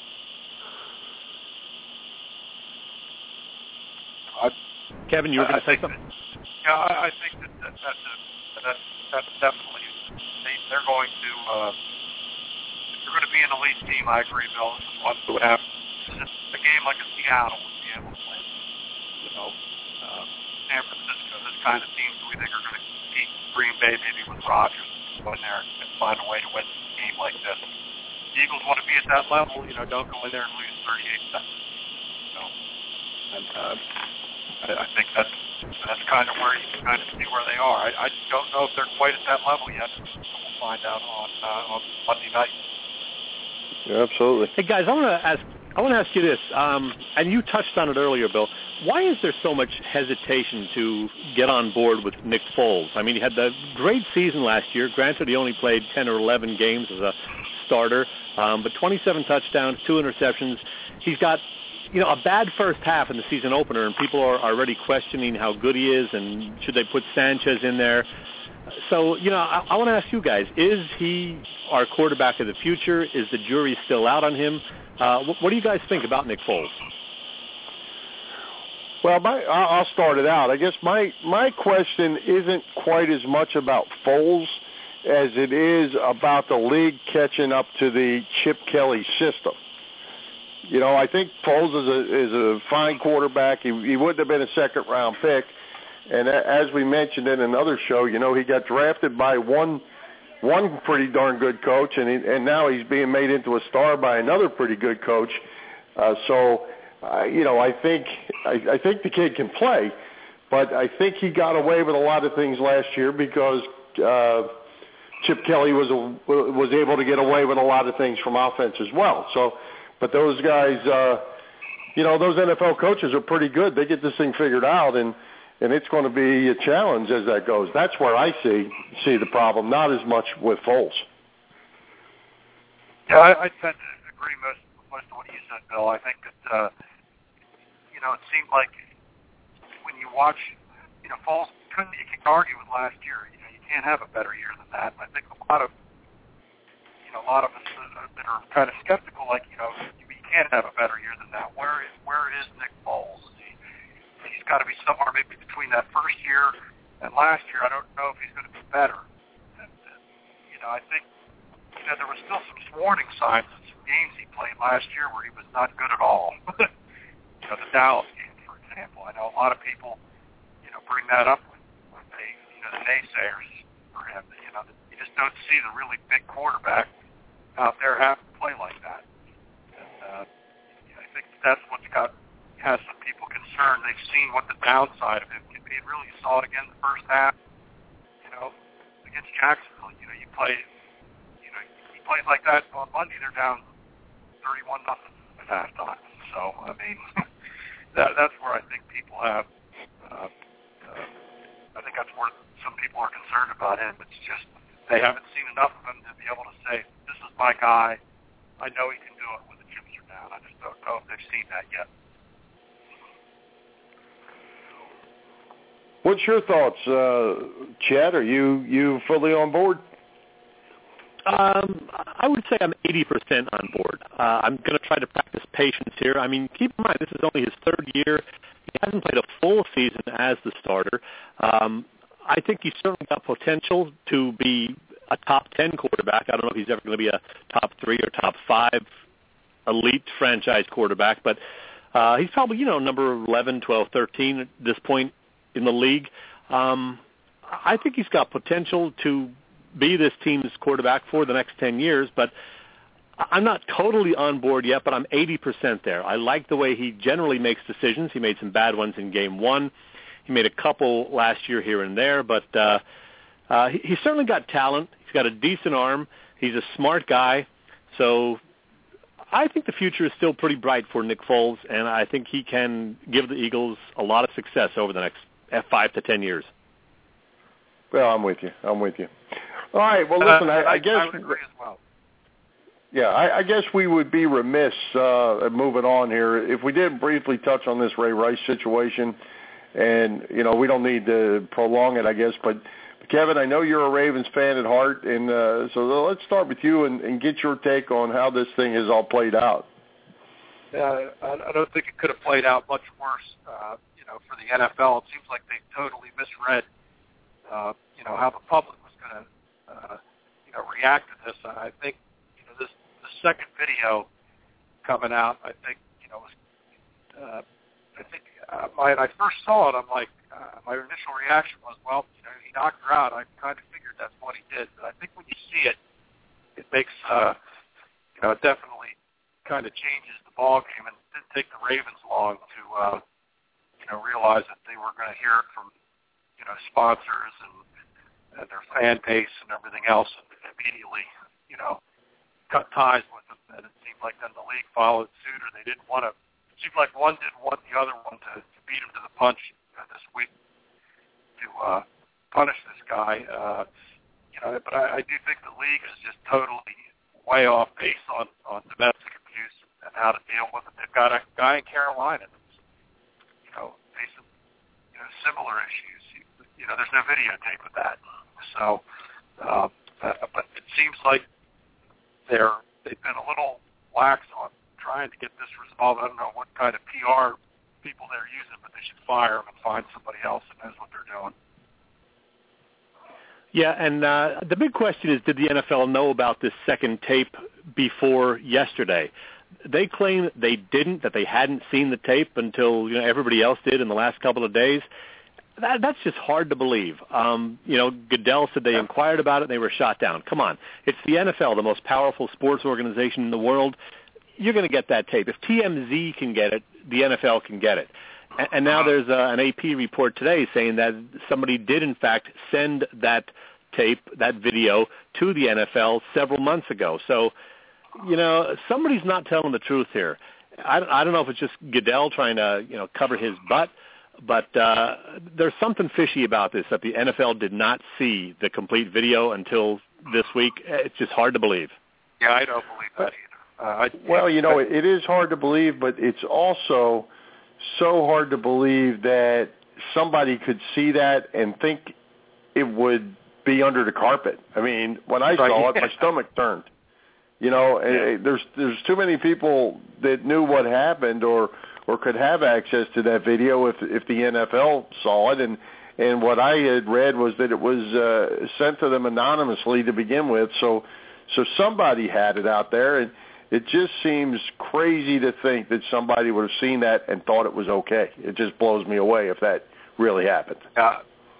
Speaker 2: Uh, Kevin, you were going to say something?
Speaker 3: Yeah, I, I think that, that that's a, that's that's definitely they, they're going to uh, they're going to be an elite team. I agree, Bill. This is what would happen. A game like a Seattle would be able to play. You know. Uh, San Francisco, this kind of teams we think are going to beat Green Bay maybe with Rodgers, go in there and find a way to win a game like this. The Eagles want to be at that level, you know, don't go in there and lose thirty-eight seconds. You know, and uh, I, I think that's that's kind of where you can kind of see where they are. I, I don't know if they're quite at that level yet. We'll find out on uh, on Monday night.
Speaker 1: Yeah, absolutely.
Speaker 2: Hey guys, I want to ask I want to ask you this, um, and you touched on it earlier, Bill. Why is there so much hesitation to get on board with Nick Foles? I mean, he had the great season last year. Granted, he only played ten or eleven games as a starter, um, but twenty-seven touchdowns, two interceptions. He's got, you know, a bad first half in the season opener, and people are already questioning how good he is and should they put Sanchez in there. So, you know, I, I want to ask you guys, is he our quarterback of the future? Is the jury still out on him? Uh, what, what do you guys think about Nick Foles?
Speaker 1: Well, my, I'll start it out. I guess my, my question isn't quite as much about Foles as it is about the league catching up to the Chip Kelly system. You know, I think Foles is a, is a fine quarterback. He, he wouldn't have been a second-round pick. And as we mentioned in another show, you know, he got drafted by one one pretty darn good coach, and he, and now he's being made into a star by another pretty good coach. Uh, so, uh, you know, I think I, I think the kid can play, but I think he got away with a lot of things last year because uh, Chip Kelly was a, was able to get away with a lot of things from offense as well. So, but those guys, uh, you know, those N F L coaches are pretty good. They get this thing figured out, and. And it's going to be a challenge as that goes. That's where I see see the problem, not as much with Foles.
Speaker 3: Yeah, I, I tend to agree most most of what you said, Bill. I think that uh, you know it seemed like when you watch, you know, Foles couldn't you can argue with last year. You know, you can't have a better year than that. And I think a lot of you know a lot of us uh, that are kind of skeptical, like you know, you, you can't have a better year than that. Where is where is Nick Foles? He's got to be somewhere maybe between that first year and last year. I don't know if he's going to be better. And, and, you know, I think, you know, there was still some warning signs in some games he played last year where he was not good at all. You know, the Dallas game, for example. I know a lot of people, you know, bring that up with, with the, you know, the naysayers for him. You know, you just don't see the really big quarterback out there having to play like that. And uh, you know, I think that's what's got has some people concerned. They've seen what the downside of him can be. And really, you saw it again in the first half. You know, against Jacksonville. You know, you play. You know, he plays like that on Monday. They're down thirty-one nothing at halftime. So I mean, that that's where I think people have. Uh, uh, I think that's where some people are concerned about him. It's just they haven't seen enough of him to be able to say, "This is my guy. I know he can do it when the chips are down." I just don't know if they've seen that yet.
Speaker 1: What's your thoughts, uh, Chad? Are you, you fully on board?
Speaker 2: Um, I would say I'm eighty percent on board. Uh, I'm going to try to practice patience here. I mean, keep in mind, this is only his third year. He hasn't played a full season as the starter. Um, I think he's certainly got potential to be a top ten quarterback. I don't know if he's ever going to be a top three or top five elite franchise quarterback, but uh, he's probably, you know, number eleven, twelve, thirteen at this point in the league. Um, I think he's got potential to be this team's quarterback for the next ten years, but I'm not totally on board yet, but I'm eighty percent there. I like the way he generally makes decisions. He made some bad ones in game one. He made a couple last year here and there, but uh, uh, he, he's certainly got talent. He's got a decent arm. He's a smart guy. So I think the future is still pretty bright for Nick Foles, and I think he can give the Eagles a lot of success over the next five to ten years.
Speaker 1: Well, I'm with you. I'm with you. All right. Well, listen,
Speaker 3: uh,
Speaker 1: I, I,
Speaker 3: I
Speaker 1: guess.
Speaker 3: I would agree as well.
Speaker 1: Yeah, I, I guess we would be remiss uh, moving on here if we did briefly touch on this Ray Rice situation, and you know we don't need to prolong it, I guess. But Kevin, I know you're a Ravens fan at heart, and uh, so let's start with you and, and get your take on how this thing has all played out.
Speaker 4: Yeah, I, I don't think it could have played out much worse. Uh, you know, for the N F L, it seems like they totally misread. Uh, you know how the public was going to, uh, you know, react to this. I think, you know, this the second video coming out. I think, you know, was, uh, I think uh, my, when I first saw it, I'm like, uh, my initial reaction was, well, you know, he knocked her out. I kind of figured that's what he did. But I think when you see it, it makes, uh, you know, it definitely kind of changes the ball game. And it didn't take the Ravens long to, uh, you know, realize that they were going to hear it from, you know, sponsors and, and their fan base and everything else, and immediately, you know, cut ties with them. And it seemed like then the
Speaker 3: league followed suit, or they didn't want to. It seemed like one didn't want the other one to, to beat him to the punch uh, this week to uh, punish this guy. Uh, you know, but I, I do think the league is just totally way off base on, on domestic abuse and how to deal with it. They've got a guy in Carolina that's, you know, facing you know, similar issues. You, you know, there's no videotape of that. So, uh, but it seems like they're, they've been a little lax on trying to get this resolved. I don't know what kind of P R people they're using, but they should fire them and find somebody else that knows what they're doing.
Speaker 2: Yeah, and uh, the big question is, did the N F L know about this second tape before yesterday? They claim that they didn't, that they hadn't seen the tape until you know everybody else did in the last couple of days. That, that's just hard to believe. Um, you know, Goodell said they inquired about it and they were shot down. Come on. It's the N F L, the most powerful sports organization in the world. You're going to get that tape. If T M Z can get it, the N F L can get it. And, and now there's uh, an A P report today saying that somebody did, in fact, send that tape, that video, to the N F L several months ago. So, you know, somebody's not telling the truth here. I, I don't know if it's just Goodell trying to, you know, cover his butt, but uh, there's something fishy about this, that the N F L did not see the complete video until this week. It's just hard to believe.
Speaker 3: Yeah, I don't believe that either. Uh, I,
Speaker 1: well, you know, it, it is hard to believe, but it's also so hard to believe that somebody could see that and think it would be under the carpet. I mean, when I saw it, my stomach turned. You know, yeah. there's there's too many people that knew what happened or or could have access to that video if if the N F L saw it. And and what I had read was that it was uh, sent to them anonymously to begin with. So so somebody had it out there, and it just seems crazy to think that somebody would have seen that and thought it was okay. It just blows me away if that really happened.
Speaker 3: Uh,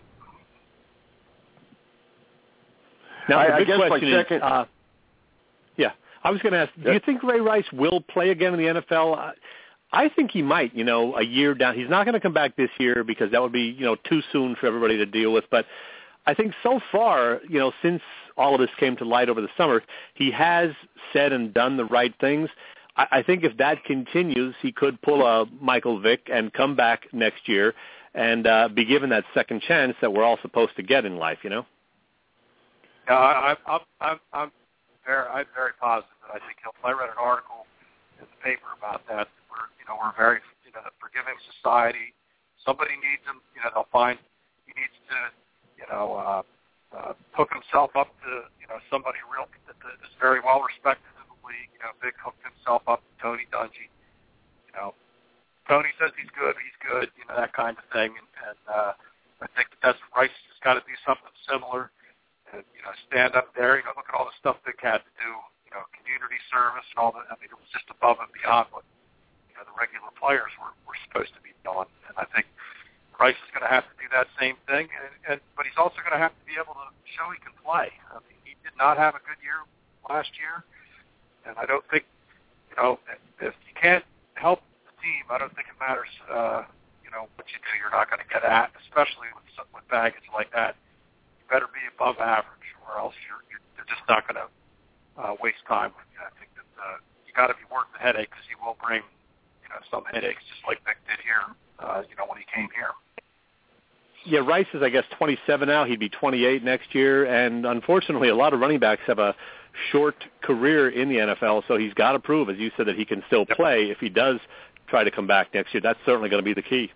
Speaker 2: now,
Speaker 1: I,
Speaker 2: the
Speaker 1: I
Speaker 2: big
Speaker 1: guess my
Speaker 2: question
Speaker 1: second.
Speaker 2: Is, uh, yeah, I was going to ask, do
Speaker 1: yeah.
Speaker 2: you think Ray Rice will play again in the N F L? I, I think he might, you know, a year down. He's not going to come back this year because that would be, you know, too soon for everybody to deal with. But I think so far, you know, since all of this came to light over the summer, he has said and done the right things. I, I think if that continues, he could pull a Michael Vick and come back next year and uh, be given that second chance that we're all supposed to get in life, you know?
Speaker 3: Yeah, I, I, I'm, I'm, very, I'm very positive that I think he'll play. I read an article in the paper about that. We're, you know, we're very, you know, the forgiving society. Somebody needs him. You know, they'll find he needs to, you know, uh, uh, hook himself up to, you know, somebody real that is very well respected in the league. You know, Vic hooked himself up to Tony Dungy. You know, Tony says he's good, he's good. You know, that kind of thing. And, and uh, I think that that's Rice has got to do something similar. And, you know, stand up there. You know, look at all the stuff Vic had to do. You know, community service and all that. I mean, it was just above and beyond what you know the regular players were, were supposed to be doing. And I think Rice is going to have to do that same thing, and, and but he's also going to have to be able to show he can play. I mean, he did not have a good year last year, and I don't think, you know, if you can't help the team, I don't think it matters, uh, you know, what you do. You're not going to get at, especially with with baggage like that. You better be above average, or else you're you're, you're just not going to uh, waste time with you. I think that uh, you got to be worth the headache because he will bring, you know, some headaches, just like Vic did here, uh, you know, when he came here.
Speaker 2: Yeah, Rice is, I guess, twenty-seven now. He'd be twenty-eight next year. And unfortunately, a lot of running backs have a short career in the N F L, so he's got to prove, as you said, that he can still play. If he does try to come back next year, that's certainly going to be the key.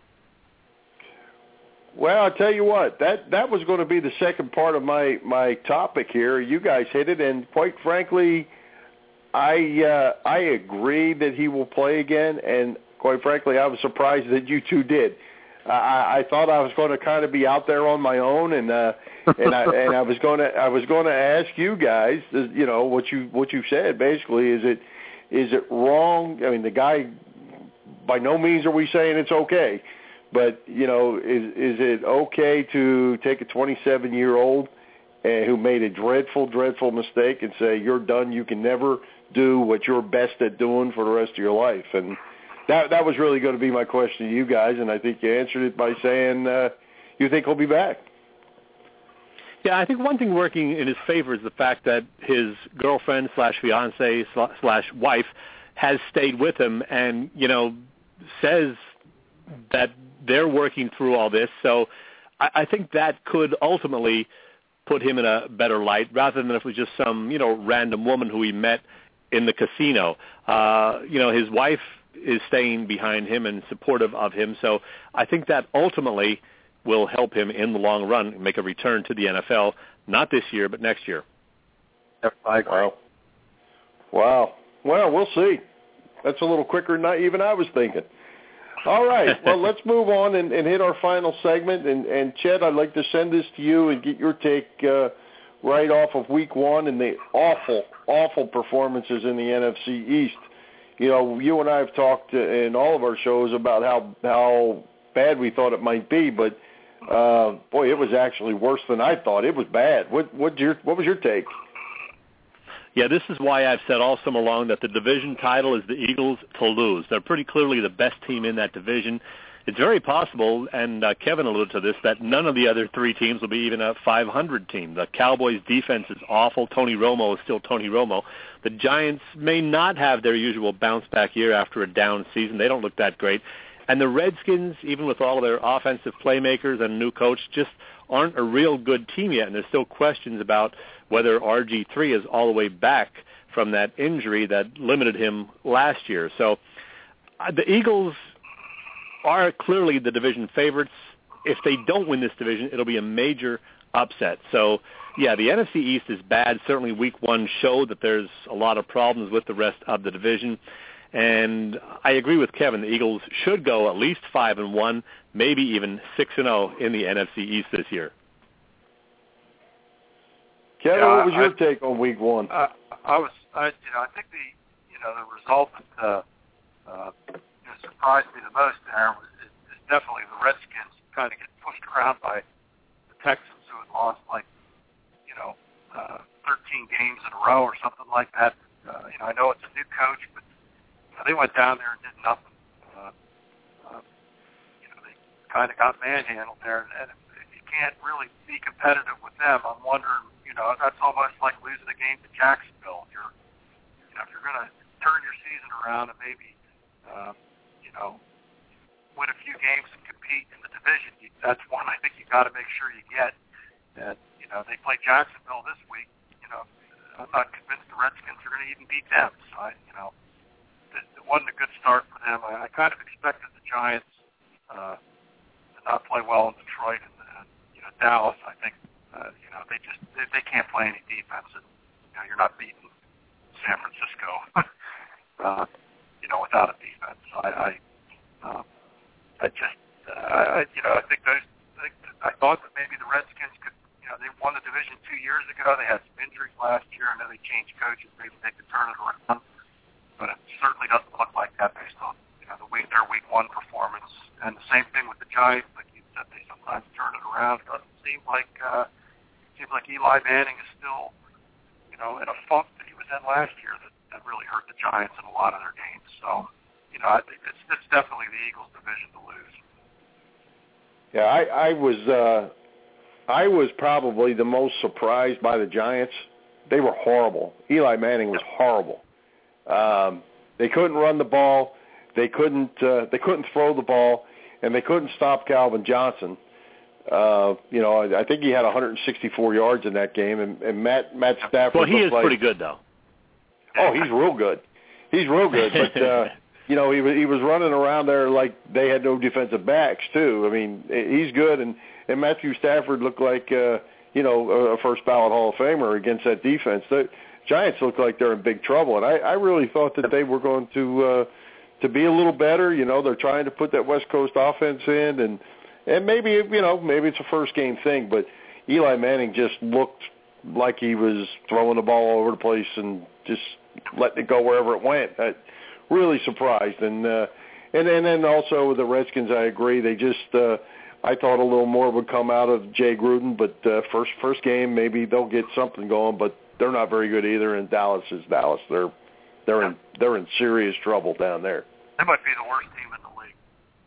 Speaker 1: Well, I'll tell you what, that, that was going to be the second part of my, my topic here. You guys hit it, and quite frankly, I uh, I agree that he will play again, and quite frankly, I was surprised that you two did. I, I thought I was going to kind of be out there on my own, and uh, and I and I was going to I was going to ask you guys, you know, what you what you said basically. Is it is it wrong? I mean, the guy, by no means are we saying it's okay, but you know, is is it okay to take a twenty-seven year old uh, who made a dreadful dreadful mistake and say you're done? You can never do what you're best at doing for the rest of your life? And That that was really going to be my question to you guys, and I think you answered it by saying uh, you think he'll be back.
Speaker 2: Yeah, I think one thing working in his favor is the fact that his girlfriend slash fiance slash wife has stayed with him and, you know, says that they're working through all this. So I, I think that could ultimately put him in a better light rather than if it was just some, you know, random woman who he met in the casino. Uh, you know, his wife is staying behind him and supportive of him. So I think that ultimately will help him in the long run make a return to the N F L, not this year, but next year.
Speaker 1: Yep, I agree. Wow. Wow. Well, we'll see. That's a little quicker than I, even I was thinking. All right. Well, let's move on and, and hit our final segment. And, and, Chet, I'd like to send this to you and get your take uh, right off of week one and the awful, awful performances in the N F C East. You know, you and I have talked in all of our shows about how how bad we thought it might be, but, uh, boy, it was actually worse than I thought. It was bad. What, what, your, what was your take?
Speaker 2: Yeah, this is why I've said all summer long that the division title is the Eagles to lose. They're pretty clearly the best team in that division. It's very possible, and uh, Kevin alluded to this, that none of the other three teams will be even a five hundred team. The Cowboys' defense is awful. Tony Romo is still Tony Romo. The Giants may not have their usual bounce-back year after a down season. They don't look that great. And the Redskins, even with all of their offensive playmakers and a new coach, just aren't a real good team yet, and there's still questions about whether R G three is all the way back from that injury that limited him last year. So uh, the Eagles are clearly the division favorites. If they don't win this division, it'll be a major upset. So, yeah, the N F C East is bad. Certainly week one showed that there's a lot of problems with the rest of the division. And I agree with Kevin. The Eagles should go at least five and one, maybe even six and zero in the N F C East this year.
Speaker 1: Kevin,
Speaker 3: yeah,
Speaker 1: what was your
Speaker 3: I,
Speaker 1: take on week one?
Speaker 3: Uh, I was, I, you know, I think the, you know, the result that uh, uh, you know, surprised me the most there was is, is definitely the Redskins kind of get pushed around by the Texans, who had lost like, you know, uh, thirteen games in a row or something like that. Uh, you know, I know it's a new coach, but you know, they went down there and did nothing. Uh, uh, you know, they kind of got manhandled there, and if, if you can't really be competitive with them, I'm wondering. You know, that's almost like losing a game to Jacksonville. You're, you know, if you're going to turn your season around and maybe, um, you know, win a few games and compete in the division, you, that's one I think you got to make sure you get. And you know, they play Jacksonville this week. You know, I'm not convinced the Redskins are going to even beat them. So I, you know, it, it wasn't a good start for them. I, I kind of expected the Giants uh, to not play well in Detroit and, and you know, Dallas. I think. Uh, you know, they just they, they can't play any defense, and you know, you're not beating San Francisco, uh, you know, without a defense. So I, I, um, I just, uh, I, you know, I think those. I, think I thought that maybe the Redskins could, you know, they won the division two years ago. They had some injuries last year. I know they changed coaches. Maybe they could turn it around, but it certainly doesn't look like that based on you know the week their week one performance. And the same thing with the Giants, like you said, they sometimes turn it around. It doesn't seem like. Uh, Seems like Eli Manning is still, you know, in a funk that he was in last year that, that really hurt the Giants in a lot of their games. So, you know, I think it's, it's definitely the Eagles' division to lose.
Speaker 1: Yeah, I, I was uh, I was probably the most surprised by the Giants. They were horrible. Eli Manning was horrible. Um, they couldn't run the ball. They couldn't uh, they couldn't throw the ball, and they couldn't stop Calvin Johnson. Uh, you know, I, I think he had one hundred sixty-four yards in that game, and, and Matt Matt Stafford.
Speaker 2: Well, he is
Speaker 1: like,
Speaker 2: pretty good, though.
Speaker 1: Oh, he's real good. He's real good, but uh, you know, he was he was running around there like they had no defensive backs too. I mean, he's good, and and Matthew Stafford looked like uh, you know a first ballot Hall of Famer against that defense. The Giants look like they're in big trouble, and I, I really thought that they were going to uh, to be a little better. You know, they're trying to put that West Coast offense in, and. And maybe, you know, maybe it's a first-game thing, but Eli Manning just looked like he was throwing the ball all over the place and just letting it go wherever it went. I really surprised. And uh, and, and then also with the Redskins, I agree. They just uh, I thought a little more would come out of Jay Gruden, but uh, first first game, maybe they'll get something going, but they're not very good either, and Dallas is Dallas. They're, they're, in, they're in serious trouble down there.
Speaker 3: They might be the worst team in the league.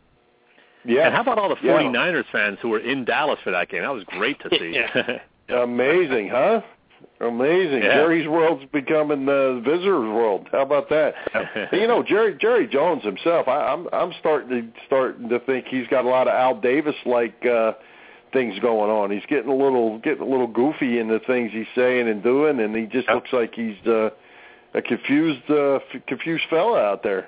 Speaker 1: Yeah.
Speaker 2: And how about all the 49ers yeah. fans who were in Dallas for that game? That was great to see.
Speaker 1: Amazing, huh? Amazing.
Speaker 2: Yeah.
Speaker 1: Jerry's world's becoming the visitor's world. How about that? You know, Jerry Jerry Jones himself, I, I'm I'm starting to starting to think he's got a lot of Al Davis like uh, things going on. He's getting a little getting a little goofy in the things he's saying and doing, and he just
Speaker 3: Yep.
Speaker 1: looks like he's uh, a confused uh, f- confused fella out there.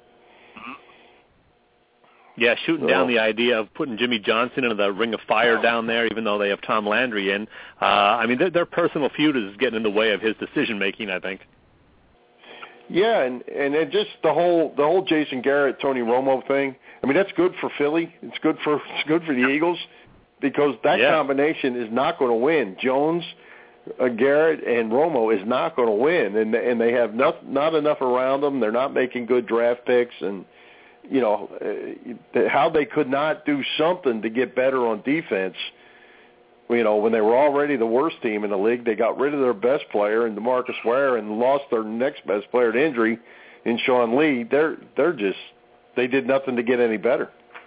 Speaker 2: Yeah, shooting
Speaker 1: So.
Speaker 2: down the idea of putting Jimmy Johnson into the Ring of Fire down there, even though they have Tom Landry in. Uh, I mean, their, their personal feud is getting in the way of his decision making, I think.
Speaker 1: Yeah, and and it just the whole the whole Jason Garrett Tony Romo thing. I mean, that's good for Philly. It's good for it's good for the Eagles because that
Speaker 2: Yeah.
Speaker 1: combination is not going to win. Jones, uh, Garrett, and Romo is not going to win, and and they have not not enough around them. They're not making good draft picks, and you know uh, how they could not do something to get better on defense. You know, when they were already the worst team in the league, they got rid of their best player in DeMarcus Ware and lost their next best player to injury in Sean Lee. They're they're just they did nothing to get any better.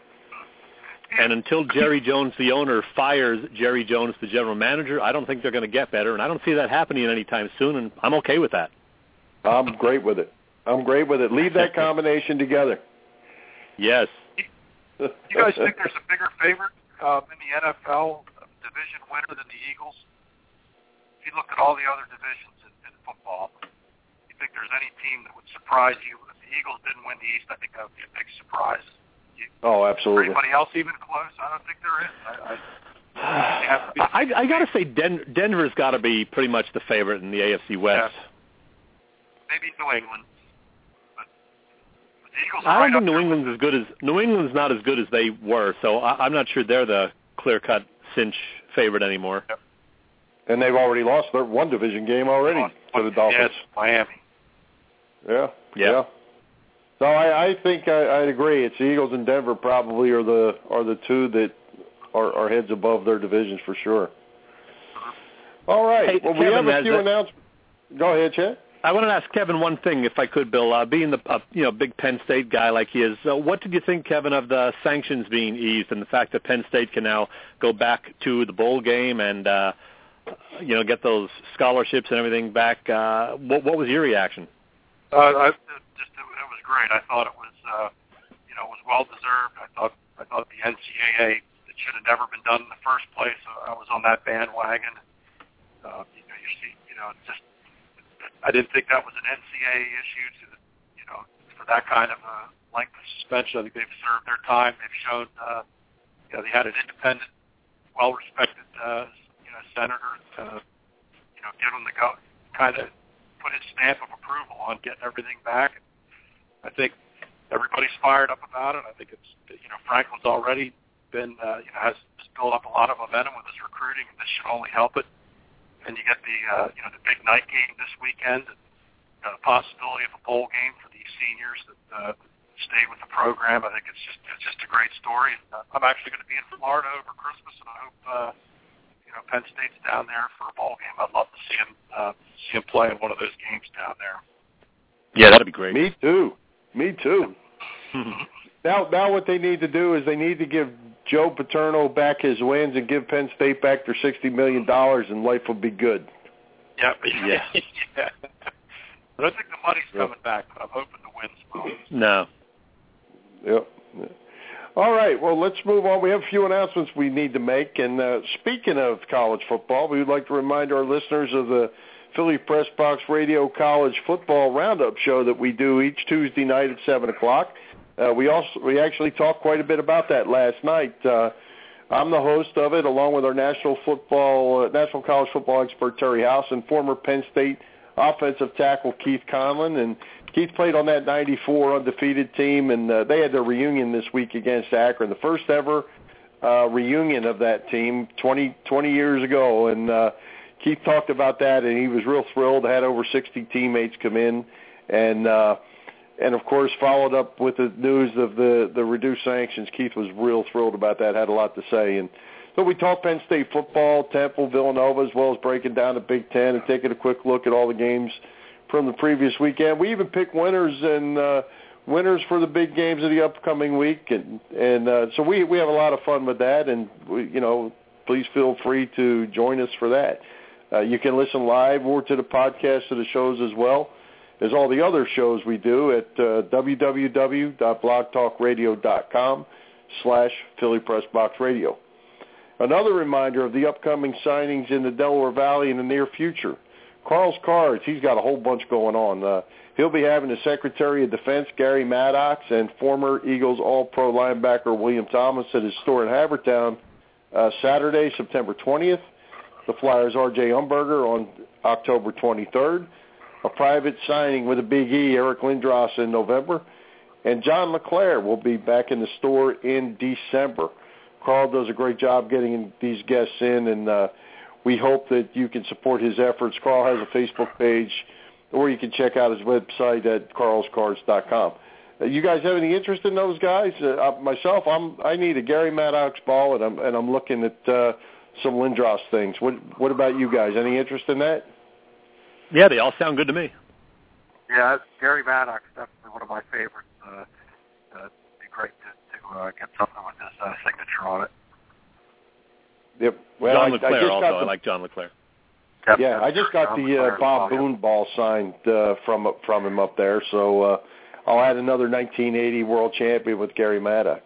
Speaker 2: And until Jerry Jones, the owner, fires Jerry Jones, the general manager, I don't think they're going to get better, and I don't see that happening anytime soon, and I'm okay with that.
Speaker 1: I'm great with it. I'm great with it. Leave that combination together.
Speaker 2: Yes.
Speaker 3: You guys think there's a bigger favorite um, in the N F L division winner than the Eagles? If you look at all the other divisions in, in football, you think there's any team that would surprise you? If the Eagles didn't win the East, I think that would be a big surprise. You,
Speaker 1: Oh, absolutely.
Speaker 3: Anybody else even close? I don't think there is. I, I, they have to be-
Speaker 2: I, I got to say Den- Denver's got to be pretty much the favorite in the A F C West.
Speaker 3: Yeah. Maybe New England. But the Eagles are
Speaker 2: I don't
Speaker 3: right
Speaker 2: think
Speaker 3: up
Speaker 2: New
Speaker 3: there
Speaker 2: England's as good as New England's not as good as they were, so I, I'm not sure they're the clear-cut cinch favorite anymore.
Speaker 3: Yep.
Speaker 1: And they've already lost their one division game already to the Dolphins.
Speaker 3: Yes, Miami.
Speaker 1: Yeah,
Speaker 2: Yeah.
Speaker 1: yeah. So I, I think I, I agree. It's the Eagles and Denver probably are the are the two that are, are heads above their divisions for sure. All right.
Speaker 2: Hey,
Speaker 1: well, we
Speaker 2: Kevin,
Speaker 1: have a
Speaker 2: as
Speaker 1: few
Speaker 2: a-
Speaker 1: announcements. Go ahead, Chad.
Speaker 2: I want to ask Kevin one thing, if I could, Bill. Uh, being the uh, you know big Penn State guy like he is, uh, what did you think, Kevin, of the sanctions being eased and the fact that Penn State can now go back to the bowl game and uh, you know get those scholarships and everything back? Uh, what, what was your reaction?
Speaker 3: Uh, I, it just it, it was great. I thought it was uh, you know it was well deserved. I thought I thought the N C double A it should have never been done in the first place. I was on that bandwagon. Uh, you know, you see, you know, just. I didn't think that was an N C double A issue to, you know, for that kind of a length of suspension. I think they've served their time. They've shown, uh, you know, they had an independent, well-respected, uh, you know, senator to, you know, give them the go, kind of put his stamp of approval on getting everything back. I think everybody's fired up about it. I think it's, you know, Franklin's already been, uh, you know, has built up a lot of momentum with his recruiting, and this should only help it. And you get the uh, you know the big night game this weekend, and uh, the possibility of a bowl game for these seniors that uh, stayed with the program. I think it's just it's just a great story. And, uh, I'm actually going to be in Florida over Christmas, and I hope uh, you know Penn State's down there for a bowl game. I'd love to see him uh, see him play in one of those games down there.
Speaker 2: Yeah, that'd be great.
Speaker 1: Me too. Me too. now, now what they need to do is they need to give Joe Paterno back his wins and give Penn State back their sixty million dollars, and life will be good.
Speaker 3: Yeah,
Speaker 2: Yeah.
Speaker 3: yeah. I don't think the money's coming back, but I'm hoping the wins will.
Speaker 2: No.
Speaker 1: Yep. All right, well, let's move on. We have a few announcements we need to make. And uh, speaking of college football, we would like to remind our listeners of the Philly Press Box Radio College Football Roundup show that we do each Tuesday night at seven o'clock. Uh, we also we actually talked quite a bit about that last night. Uh, I'm the host of it, along with our national football, uh, national college football expert Terry House and former Penn State offensive tackle Keith Conlon. And Keith played on that ninety-four undefeated team, and uh, they had their reunion this week against Akron, the first ever uh, reunion of that team twenty, twenty years ago. And uh, Keith talked about that, and he was real thrilled. Had over sixty teammates come in, and uh, and of course followed up with the news of the, the reduced sanctions. Keith was real thrilled about that, had a lot to say. And so we talked Penn State football, Temple, Villanova, as well as breaking down the Big Ten and taking a quick look at all the games from the previous weekend. We even picked winners and uh, winners for the big games of the upcoming week, and and uh, so we we have a lot of fun with that. And we, you know, please feel free to join us for that. Uh, you can listen live or to the podcast of the shows as well as all the other shows we do at uh, www.blogtalkradio.com slash Philly Press Box Radio. Another reminder of the upcoming signings in the Delaware Valley in the near future. Carl's Cards, he's got a whole bunch going on. Uh, he'll be having the Secretary of Defense, Gary Maddox, and former Eagles All-Pro linebacker William Thomas at his store in Havertown uh, Saturday, September twentieth. The Flyers' R J Umberger on October twenty-third. A private signing with a Big E, Eric Lindros, in November. And John LeClaire will be back in the store in December. Carl does a great job getting these guests in, and uh, we hope that you can support his efforts. Carl has a Facebook page, or you can check out his website at carls cards dot com. Uh, you guys have any interest in those guys? Uh, myself, I'm I need a Gary Maddox ball, and I'm and I'm looking at uh, some Lindros things. What what about you guys? Any interest in that?
Speaker 2: Yeah, they all sound good to me.
Speaker 3: Yeah, Gary Maddox, definitely one of my favorites. Uh, uh, it'd be great to, to uh, get something with his uh, signature on it.
Speaker 1: Yep. Well,
Speaker 2: John
Speaker 1: I,
Speaker 2: LeClaire
Speaker 1: I just
Speaker 2: also.
Speaker 1: got the,
Speaker 2: I like John LeClaire.
Speaker 3: Yep,
Speaker 1: yeah, I just got
Speaker 3: John
Speaker 1: the uh, Bob
Speaker 3: ball,
Speaker 1: Boone
Speaker 3: yeah.
Speaker 1: ball signed uh, from from him up there, so uh, I'll add another nineteen eighty world champion with Gary Maddox.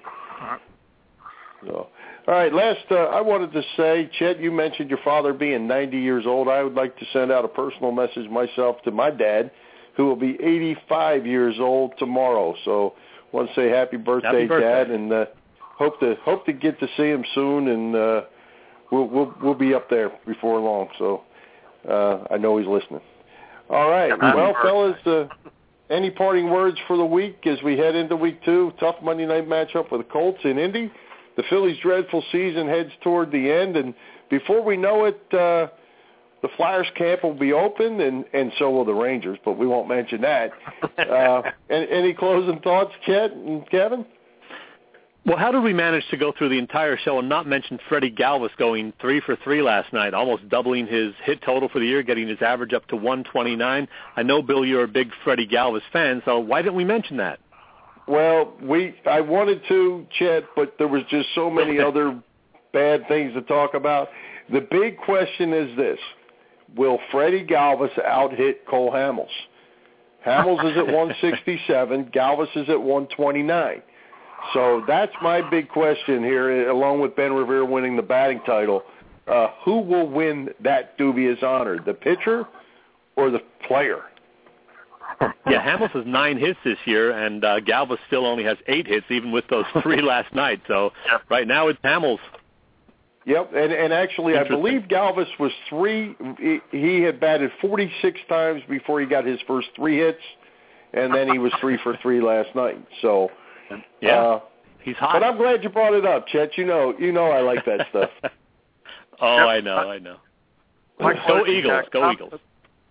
Speaker 1: So, all right, last, uh, I wanted to say, Chet, you mentioned your father being ninety years old. I would like to send out a personal message myself to my dad, who will be eighty-five years old tomorrow. So I want to say happy birthday,
Speaker 2: happy birthday.
Speaker 1: Dad, and uh, hope to hope to get to see him soon, and uh, we'll, we'll, we'll be up there before long. So uh, I know he's listening. All right.
Speaker 3: Happy
Speaker 1: Well,
Speaker 3: birthday.
Speaker 1: fellas, uh, any parting words for the week as we head into week two? Tough Monday night matchup with the Colts in Indy. The Phillies' dreadful season heads toward the end, and before we know it, uh, the Flyers camp will be open, and, and so will the Rangers, but we won't mention that. Uh, any, any closing thoughts, Chet and Kevin?
Speaker 2: Well, how did we manage to go through the entire show and not mention Freddie Galvis going three for three last night, almost doubling his hit total for the year, getting his average up to one twenty-nine? I know, Bill, you're a big Freddie Galvis fan, so why didn't we mention that?
Speaker 1: Well, we I wanted to, Chet, but there was just so many other bad things to talk about. The big question is this. Will Freddie Galvis out-hit Cole Hamels? Hamels is at one sixty-seven. Galvis is at one twenty-nine. So that's my big question here, along with Ben Revere winning the batting title. Uh, who will win that dubious honor, the pitcher or the player?
Speaker 2: Yeah, Hamels has nine hits this year, and uh, Galvis still only has eight hits, even with those three last night. So right now it's Hamels.
Speaker 1: Yep, and, and actually I believe Galvis was three. He, he had batted forty-six times before he got his first three hits, and then he was three for three last night. So
Speaker 2: yeah,
Speaker 1: uh,
Speaker 2: he's hot.
Speaker 1: But I'm glad you brought it up, Chet. You know, you know I like that stuff.
Speaker 2: oh,
Speaker 3: Yep.
Speaker 2: I know, I know.
Speaker 3: My
Speaker 2: Go
Speaker 3: closing
Speaker 2: Eagles,
Speaker 3: jack-
Speaker 2: go
Speaker 3: um,
Speaker 2: Eagles.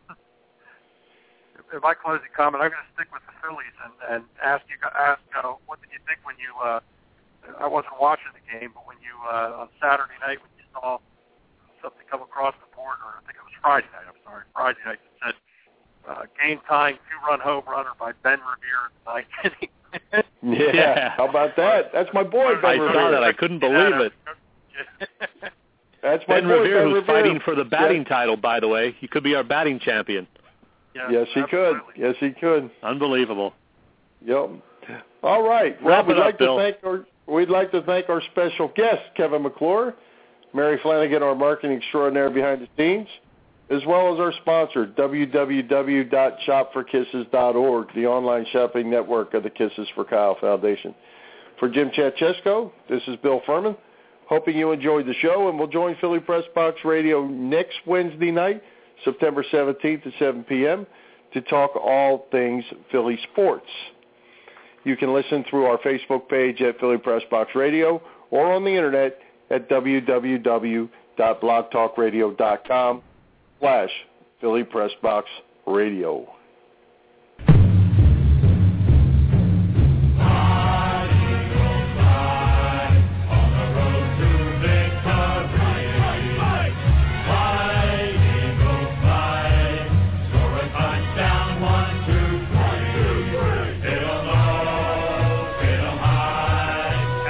Speaker 3: In my closing comment, I'm going to stick with the Phillies and, and ask you, ask uh, what did you think when you? Uh, I wasn't watching the game, but when you uh, on Saturday night when you saw something come across the board, or I think it was Friday night. I'm sorry, Friday night that said uh, game tying two run home runner by Ben Revere in the ninth inning.
Speaker 1: Yeah.
Speaker 2: Yeah.
Speaker 1: How about that? That's my boy, Ben
Speaker 2: I
Speaker 1: Revere.
Speaker 2: saw that. I couldn't believe it.
Speaker 1: That's my
Speaker 2: Ben
Speaker 1: boy,
Speaker 2: Revere,
Speaker 1: Ben
Speaker 2: who's
Speaker 1: Revere.
Speaker 2: fighting for the batting
Speaker 1: Yeah.
Speaker 2: title, by the way. He could be our batting champion.
Speaker 3: Yeah,
Speaker 1: Yes, he
Speaker 3: absolutely.
Speaker 1: could. Yes, he could.
Speaker 2: Unbelievable.
Speaker 1: Yep. All right. Well,
Speaker 2: Wrap it
Speaker 1: we'd
Speaker 2: up,
Speaker 1: like
Speaker 2: Bill.
Speaker 1: to thank our we'd like to thank our special guest, Kevin McClure, Mary Flanagan, our marketing extraordinaire behind the scenes, as well as our sponsor, w w w dot shop for kisses dot org, the online shopping network of the Kisses for Kyle Foundation. For Jim Chatchesko, this is Bill Furman. Hoping you enjoyed the show, and we'll join Philly Press Box Radio next Wednesday night, September seventeenth at seven p.m., to talk all things Philly sports. You can listen through our Facebook page at Philly Press Box Radio or on the internet at w w w dot blog talk radio dot com slash Philly Press Box Radio.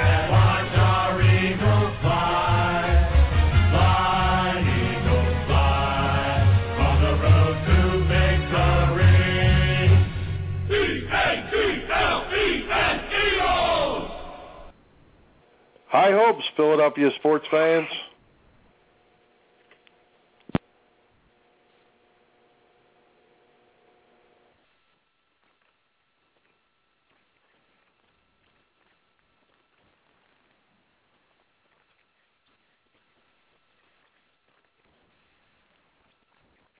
Speaker 5: Fly, Eagles, fly.
Speaker 1: High hopes, Philadelphia sports fans.